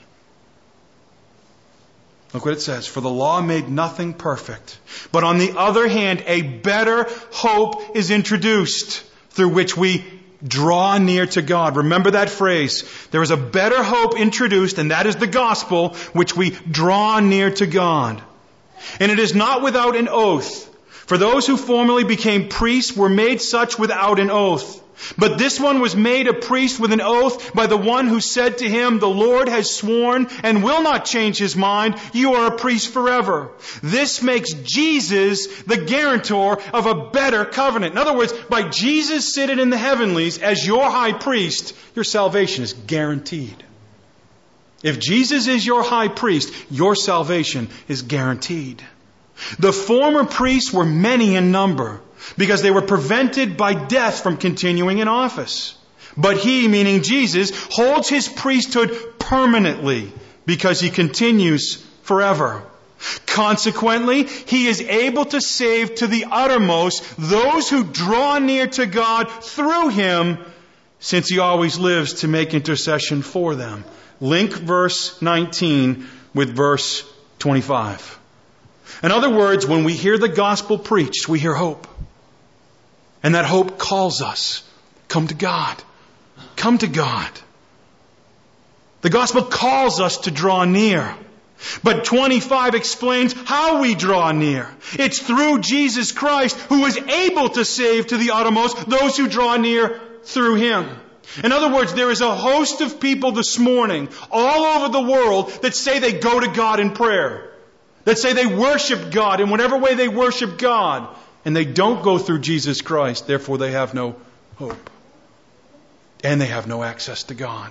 Look what it says. For the law made nothing perfect. But on the other hand, a better hope is introduced through which we draw near to God. Remember that phrase. There is a better hope introduced, and that is the gospel, which we draw near to God. And it is not without an oath. For those who formerly became priests were made such without an oath. But this one was made a priest with an oath by the one who said to him, the Lord has sworn and will not change His mind. You are a priest forever. This makes Jesus the guarantor of a better covenant. In other words, by Jesus sitting in the heavenlies as your high priest, your salvation is guaranteed. If Jesus is your high priest, your salvation is guaranteed. The former priests were many in number because they were prevented by death from continuing in office. But He, meaning Jesus, holds His priesthood permanently because He continues forever. Consequently, He is able to save to the uttermost those who draw near to God through Him, since He always lives to make intercession for them. Link verse 19 with verse 25. In other words, when we hear the gospel preached, we hear hope. And that hope calls us, come to God. Come to God. The gospel calls us to draw near. But 25 explains how we draw near. It's through Jesus Christ, who is able to save to the uttermost those who draw near through Him. In other words, there is a host of people this morning all over the world that say they go to God in prayer. That say they worship God in whatever way they worship God. And they don't go through Jesus Christ. Therefore, they have no hope. And they have no access to God.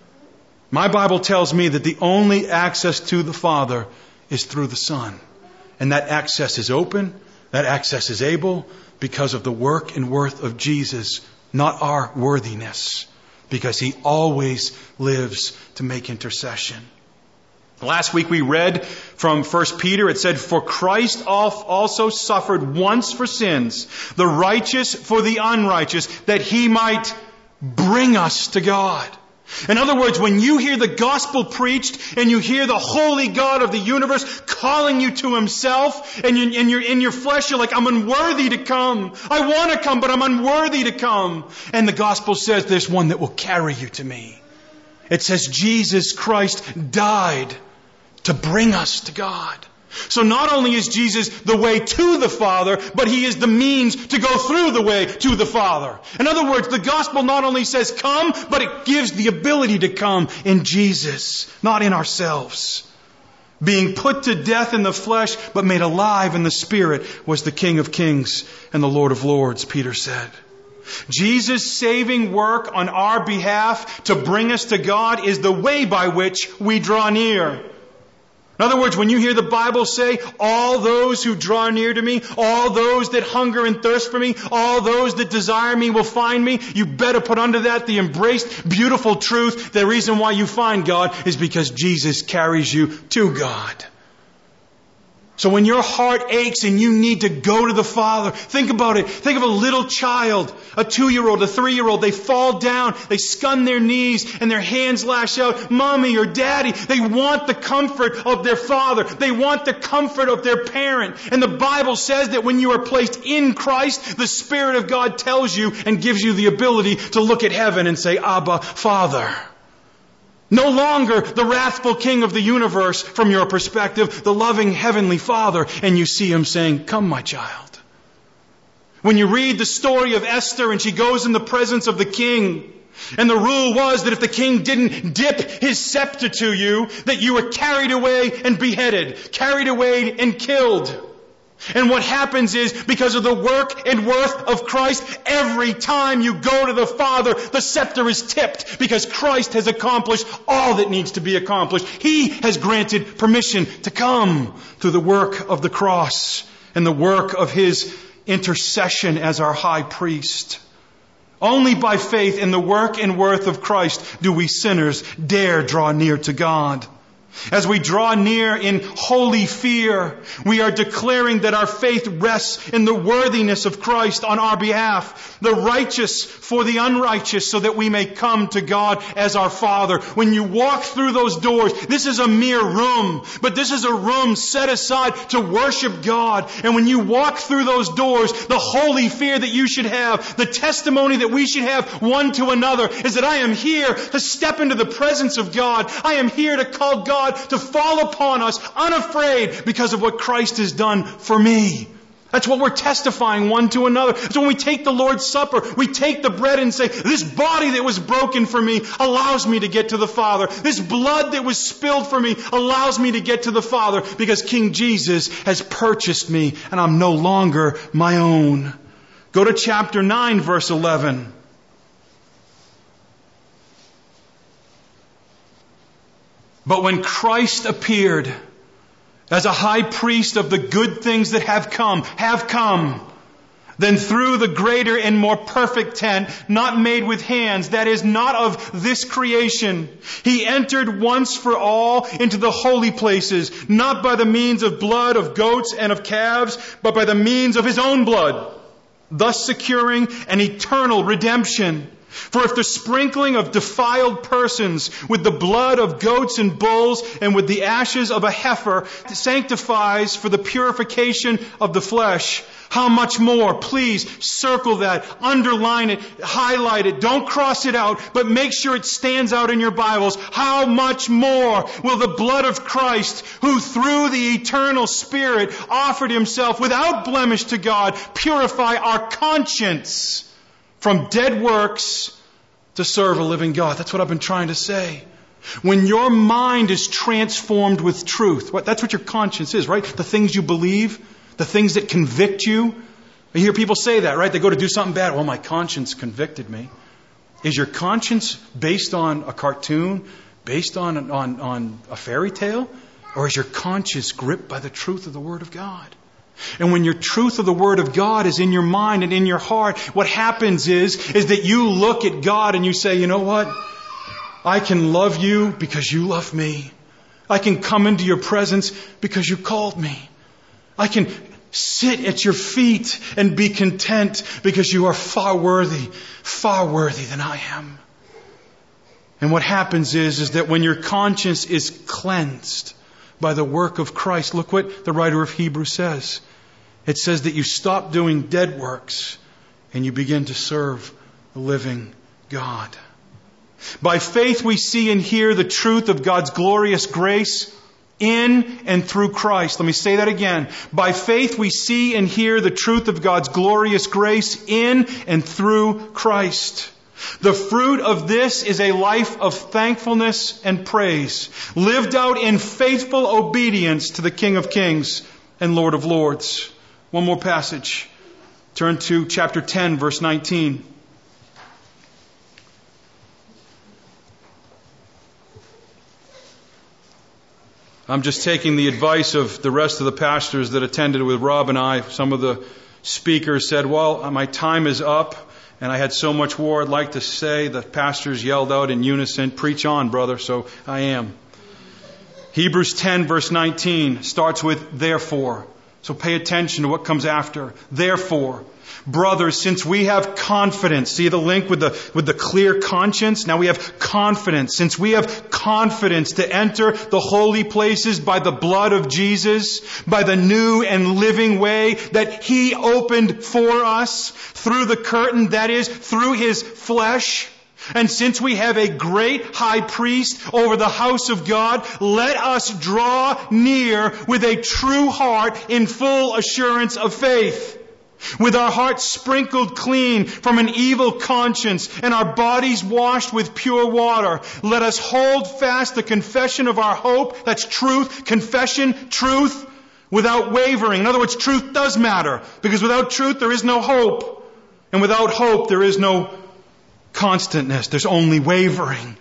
My Bible tells me that the only access to the Father is through the Son. And that access is open, that access is able because of the work and worth of Jesus, not our worthiness, because He always lives to make intercession. Last week we read from 1 Peter, it said, "For Christ also suffered once for sins, the righteous for the unrighteous, that He might bring us to God." In other words, when you hear the gospel preached and you hear the holy God of the universe calling you to Himself, and you're in your flesh, you're like, I'm unworthy to come. I want to come, but I'm unworthy to come. And the gospel says there's one that will carry you to me. It says Jesus Christ died to bring us to God. So not only is Jesus the way to the Father, but He is the means to go through the way to the Father. In other words, the gospel not only says come, but it gives the ability to come in Jesus, not in ourselves. Being put to death in the flesh, but made alive in the Spirit, was the King of Kings and the Lord of Lords, Peter said. Jesus' saving work on our behalf to bring us to God is the way by which we draw near. In other words, when you hear the Bible say, all those who draw near to me, all those that hunger and thirst for me, all those that desire me will find me, you better put under that the embraced, beautiful truth. The reason why you find God is because Jesus carries you to God. So when your heart aches and you need to go to the Father, think about it. Think of a little child, a 2-year-old, a 3-year-old. They fall down, they scun their knees, and their hands lash out. Mommy or Daddy, they want the comfort of their father. They want the comfort of their parent. And the Bible says that when you are placed in Christ, the Spirit of God tells you and gives you the ability to look at heaven and say, Abba, Father. No longer the wrathful King of the universe from your perspective, the loving Heavenly Father. And you see Him saying, come, my child. When you read the story of Esther and she goes in the presence of the king, and the rule was that if the king didn't dip his scepter to you, that you were carried away and beheaded, carried away and killed. And what happens is, because of the work and worth of Christ, every time you go to the Father, the scepter is tipped, because Christ has accomplished all that needs to be accomplished. He has granted permission to come through the work of the cross and the work of His intercession as our high priest. Only by faith in the work and worth of Christ do we sinners dare draw near to God. As we draw near in holy fear, we are declaring that our faith rests in the worthiness of Christ on our behalf, the righteous for the unrighteous, so that we may come to God as our Father. When you walk through those doors, this is a mere room, but this is a room set aside to worship God. And when you walk through those doors, the holy fear that you should have, the testimony that we should have one to another, is that I am here to step into the presence of God. I am here to call God to fall upon us unafraid because of what Christ has done for me. That's what we're testifying one to another. So when we take the Lord's Supper, we take the bread and say, this body that was broken for me allows me to get to the Father. This blood that was spilled for me allows me to get to the Father, because King Jesus has purchased me and I'm no longer my own. Go to chapter 9, verse 11. But when Christ appeared as a high priest of the good things that have come, Then through the greater and more perfect tent, not made with hands, that is, not of this creation, he entered once for all into the holy places, not by the means of blood of goats and of calves, but by the means of his own blood, thus securing an eternal redemption. For if the sprinkling of defiled persons with the blood of goats and bulls and with the ashes of a heifer sanctifies for the purification of the flesh, how much more? Please circle that, underline it, highlight it. Don't cross it out, but make sure it stands out in your Bibles. How much more will the blood of Christ, who through the eternal Spirit offered himself without blemish to God, purify our conscience from dead works to serve a living God? That's what I've been trying to say. When your mind is transformed with truth, that's what your conscience is, right? The things you believe, the things that convict you. I hear people say that, right? They go to do something bad. Well, my conscience convicted me. Is your conscience based on a cartoon, based on a fairy tale? Or is your conscience gripped by the truth of the Word of God? And when your truth of the Word of God is in your mind and in your heart, what happens is that you look at God and you say, you know what? I can love you because you love me. I can come into your presence because you called me. I can sit at your feet and be content because you are far worthy than I am. And what happens is that when your conscience is cleansed by the work of Christ, look what the writer of Hebrews says. It says that you stop doing dead works and you begin to serve the living God. By faith we see and hear the truth of God's glorious grace in and through Christ. Let me say that again. By faith we see and hear the truth of God's glorious grace in and through Christ. The fruit of this is a life of thankfulness and praise, lived out in faithful obedience to the King of Kings and Lord of Lords. One more passage. Turn to chapter 10, verse 19. I'm just taking the advice of the rest of the pastors that attended with Rob and I. Some of the speakers said, well, my time is up and I had so much more I'd like to say. The pastors yelled out in unison, preach on, brother. So I am. Hebrews 10 verse 19 starts with therefore. So pay attention to what comes after. Therefore, brothers, since we have confidence, see the link with the clear conscience? Now we have confidence. Since we have confidence to enter the holy places by the blood of Jesus, by the new and living way that He opened for us through the curtain, that is, through His flesh. And since we have a great high priest over the house of God, let us draw near with a true heart in full assurance of faith. With our hearts sprinkled clean from an evil conscience and our bodies washed with pure water, let us hold fast the confession of our hope. That's truth, confession, truth, without wavering. In other words, truth does matter, because without truth there is no hope. And without hope there is no constantness. There's only wavering.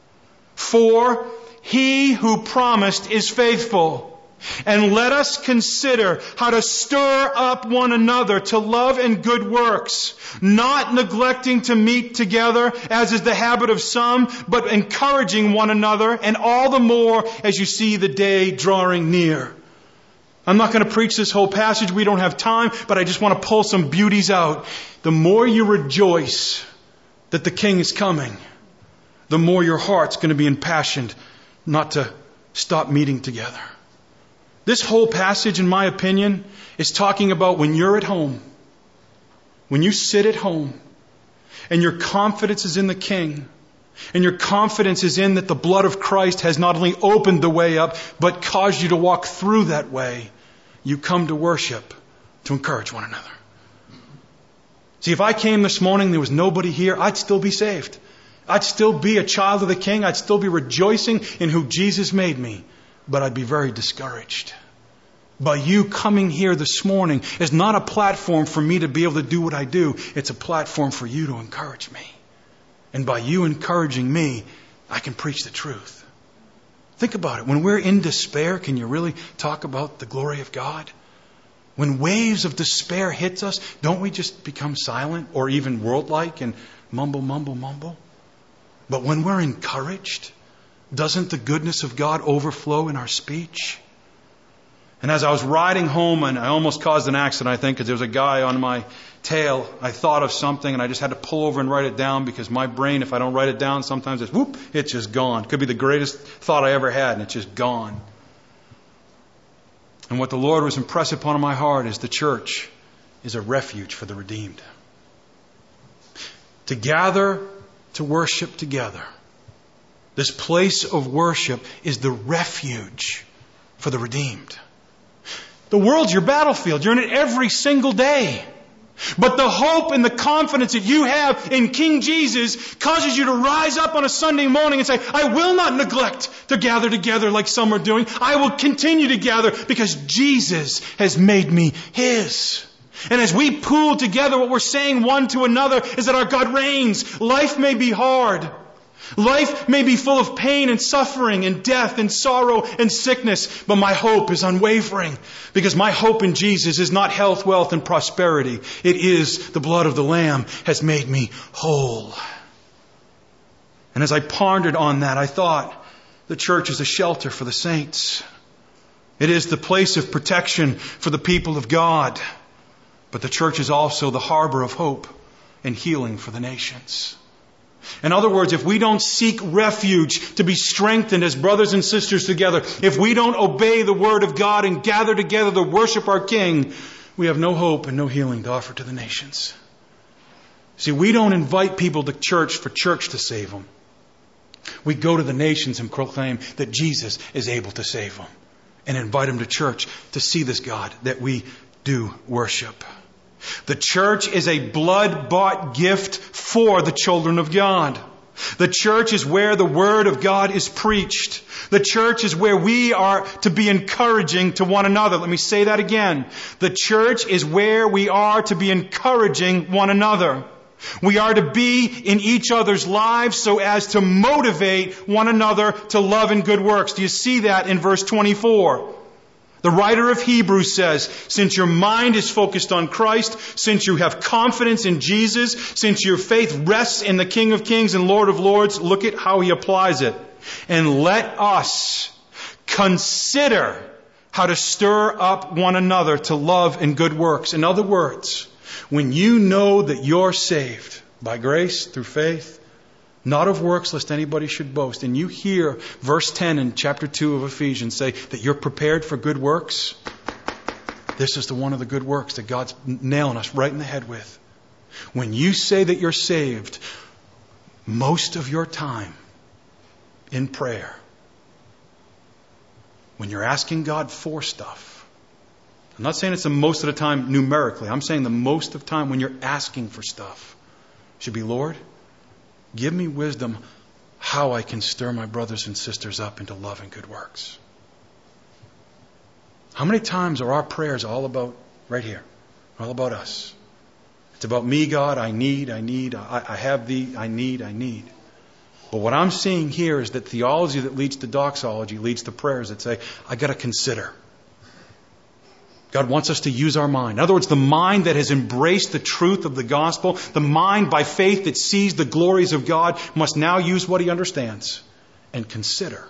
For He who promised is faithful. And let us consider how to stir up one another to love and good works, not neglecting to meet together, as is the habit of some, but encouraging one another, and all the more as you see the day drawing near. I'm not going to preach this whole passage. We don't have time, but I just want to pull some beauties out. The more you rejoice that the King is coming, the more your heart's going to be impassioned not to stop meeting together. This whole passage, in my opinion, is talking about when you're at home, when you sit at home, and your confidence is in the King, and your confidence is in that the blood of Christ has not only opened the way up, but caused you to walk through that way. You come to worship to encourage one another. See, if I came this morning, there was nobody here, I'd still be saved. I'd still be a child of the King. I'd still be rejoicing in who Jesus made me. But I'd be very discouraged. By you coming here this morning is not a platform for me to be able to do what I do. It's a platform for you to encourage me. And by you encouraging me, I can preach the truth. Think about it. When we're in despair, can you really talk about the glory of God? When waves of despair hits us, don't we just become silent or even world-like and mumble, mumble, mumble? But when we're encouraged, doesn't the goodness of God overflow in our speech? And as I was riding home, and I almost caused an accident, I think, because there was a guy on my tail, I thought of something and I just had to pull over and write it down, because my brain, if I don't write it down, sometimes it's just gone. It could be the greatest thought I ever had and it's just gone. And what the Lord was impressed upon my heart is the church is a refuge for the redeemed. To gather, to worship together. This place of worship is the refuge for the redeemed. The world's your battlefield. You're in it every single day. But the hope and the confidence that you have in King Jesus causes you to rise up on a Sunday morning and say, I will not neglect to gather together like some are doing. I will continue to gather because Jesus has made me His. And as we pool together, what we're saying one to another is that our God reigns. Life may be hard. Life may be full of pain and suffering and death and sorrow and sickness, but my hope is unwavering, because my hope in Jesus is not health, wealth, and prosperity. It is the blood of the Lamb has made me whole. And as I pondered on that, I thought the church is a shelter for the saints. It is the place of protection for the people of God. But the church is also the harbor of hope and healing for the nations. In other words, if we don't seek refuge to be strengthened as brothers and sisters together, if we don't obey the Word of God and gather together to worship our King, we have no hope and no healing to offer to the nations. See, we don't invite people to church for church to save them. We go to the nations and proclaim that Jesus is able to save them, and invite them to church to see this God that we do worship. The church is a blood-bought gift for the children of God. The church is where the Word of God is preached. The church is where we are to be encouraging to one another. Let me say that again. The church is where we are to be encouraging one another. We are to be in each other's lives so as to motivate one another to love and good works. Do you see that in verse 24? The writer of Hebrews says, since your mind is focused on Christ, since you have confidence in Jesus, since your faith rests in the King of Kings and Lord of Lords, look at how he applies it. And let us consider how to stir up one another to love and good works. In other words, when you know that you're saved by grace through faith, not of works, lest anybody should boast. And you hear verse 10 in chapter 2 of Ephesians say that you're prepared for good works. This is one of the good works that God's nailing us right in the head with. When you say that you're saved, most of your time in prayer, when you're asking God for stuff, I'm not saying it's the most of the time numerically. I'm saying the most of the time when you're asking for stuff should be, Lord, give me wisdom how I can stir my brothers and sisters up into love and good works. How many times are our prayers all about, right here, all about us? It's about me, God, I have thee, I need. But what I'm seeing here is that theology that leads to doxology leads to prayers that say, I got to consider. God wants us to use our mind. In other words, the mind that has embraced the truth of the gospel, the mind by faith that sees the glories of God, must now use what he understands and consider.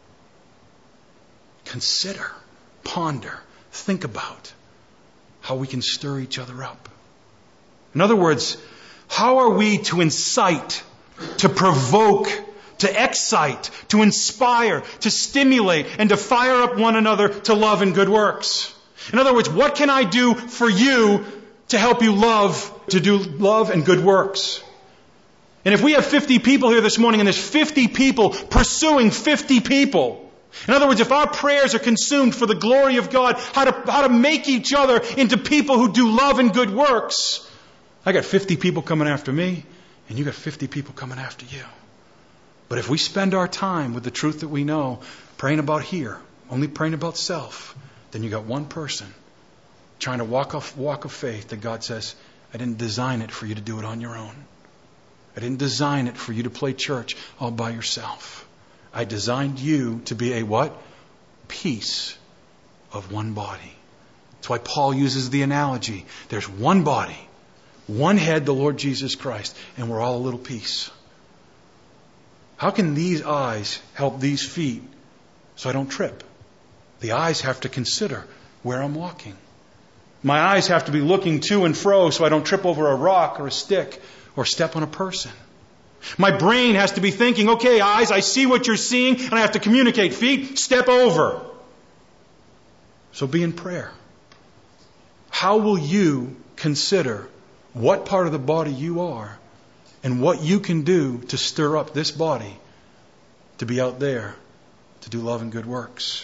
Consider, ponder, think about how we can stir each other up. In other words, how are we to incite, to provoke, to excite, to inspire, to stimulate, and to fire up one another to love and good works? In other words, what can I do for you to help you to do love and good works? And if we have 50 people here this morning and there's 50 people pursuing 50 people, in other words, if our prayers are consumed for the glory of God, how to make each other into people who do love and good works, I got 50 people coming after me and you got 50 people coming after you. But if we spend our time with the truth that we know, praying about here, only praying about self, then you got one person trying to walk of faith that God says, I didn't design it for you to do it on your own. I didn't design it for you to play church all by yourself. I designed you to be a what? Piece of one body. That's why Paul uses the analogy. There's one body, one head, the Lord Jesus Christ, and we're all a little piece. How can these eyes help these feet so I don't trip? The eyes have to consider where I'm walking. My eyes have to be looking to and fro so I don't trip over a rock or a stick or step on a person. My brain has to be thinking, okay, eyes, I see what you're seeing, and I have to communicate. Feet, step over. So be in prayer. How will you consider what part of the body you are and what you can do to stir up this body to be out there to do love and good works?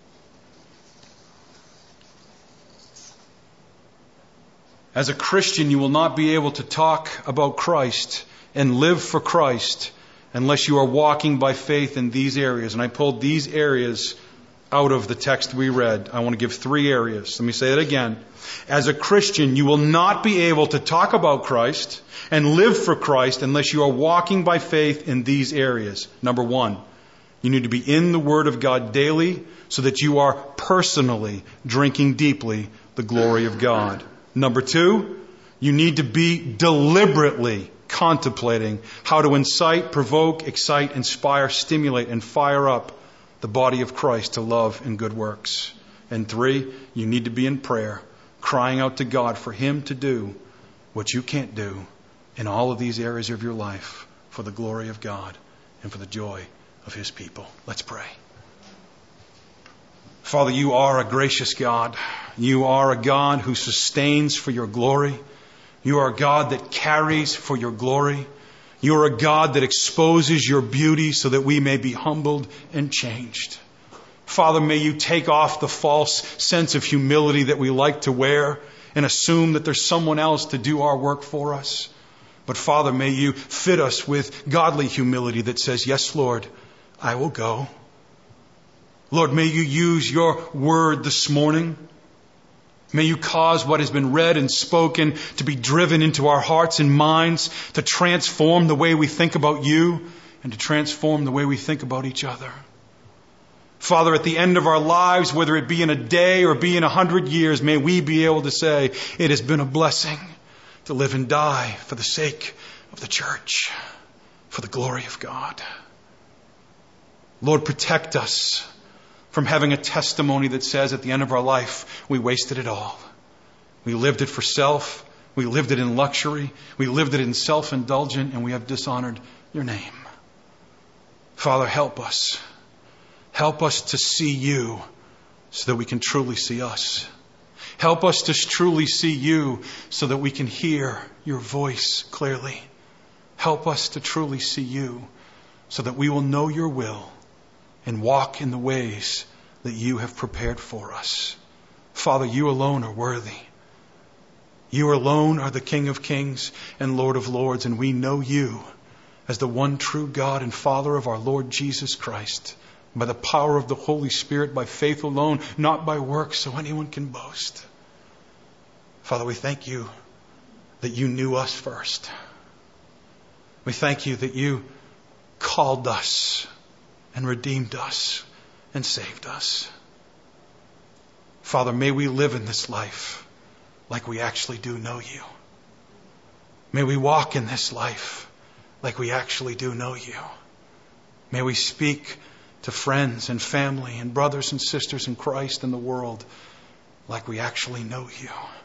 As a Christian, you will not be able to talk about Christ and live for Christ unless you are walking by faith in these areas. And I pulled these areas out of the text we read. I want to give 3 areas. Let me say it again. As a Christian, you will not be able to talk about Christ and live for Christ unless you are walking by faith in these areas. Number 1, you need to be in the Word of God daily so that you are personally drinking deeply the glory of God. Number 2, you need to be deliberately contemplating how to incite, provoke, excite, inspire, stimulate, and fire up the body of Christ to love and good works. And 3, you need to be in prayer, crying out to God for Him to do what you can't do in all of these areas of your life for the glory of God and for the joy of His people. Let's pray. Father, you are a gracious God. You are a God who sustains for your glory. You are a God that carries for your glory. You are a God that exposes your beauty so that we may be humbled and changed. Father, may you take off the false sense of humility that we like to wear and assume that there's someone else to do our work for us. But Father, may you fit us with godly humility that says, yes, Lord, I will go. Lord, may you use your word this morning. May you cause what has been read and spoken to be driven into our hearts and minds, to transform the way we think about you and to transform the way we think about each other. Father, at the end of our lives, whether it be in a day or be in 100 years, may we be able to say, it has been a blessing to live and die for the sake of the church, for the glory of God. Lord, protect us from having a testimony that says at the end of our life, we wasted it all. We lived it for self. We lived it in luxury. We lived it in self-indulgent, and we have dishonored your name. Father, help us. Help us to see you so that we can truly see us. Help us to truly see you so that we can hear your voice clearly. Help us to truly see you so that we will know your will and walk in the ways that you have prepared for us. Father, you alone are worthy. You alone are the King of Kings and Lord of Lords, and we know you as the one true God and Father of our Lord Jesus Christ, by the power of the Holy Spirit, by faith alone, not by works, so anyone can boast. Father, we thank you that you knew us first. We thank you that you called us and redeemed us and saved us. Father, may we live in this life like we actually do know you. May we walk in this life like we actually do know you. May we speak to friends and family and brothers and sisters in Christ and the world like we actually know you.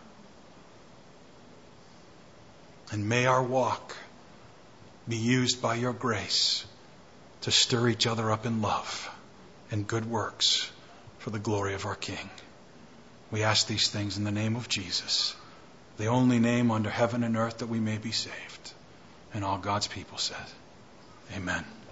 And may our walk be used by your grace to stir each other up in love and good works for the glory of our King. We ask these things in the name of Jesus, the only name under heaven and earth that we may be saved. And all God's people said, amen.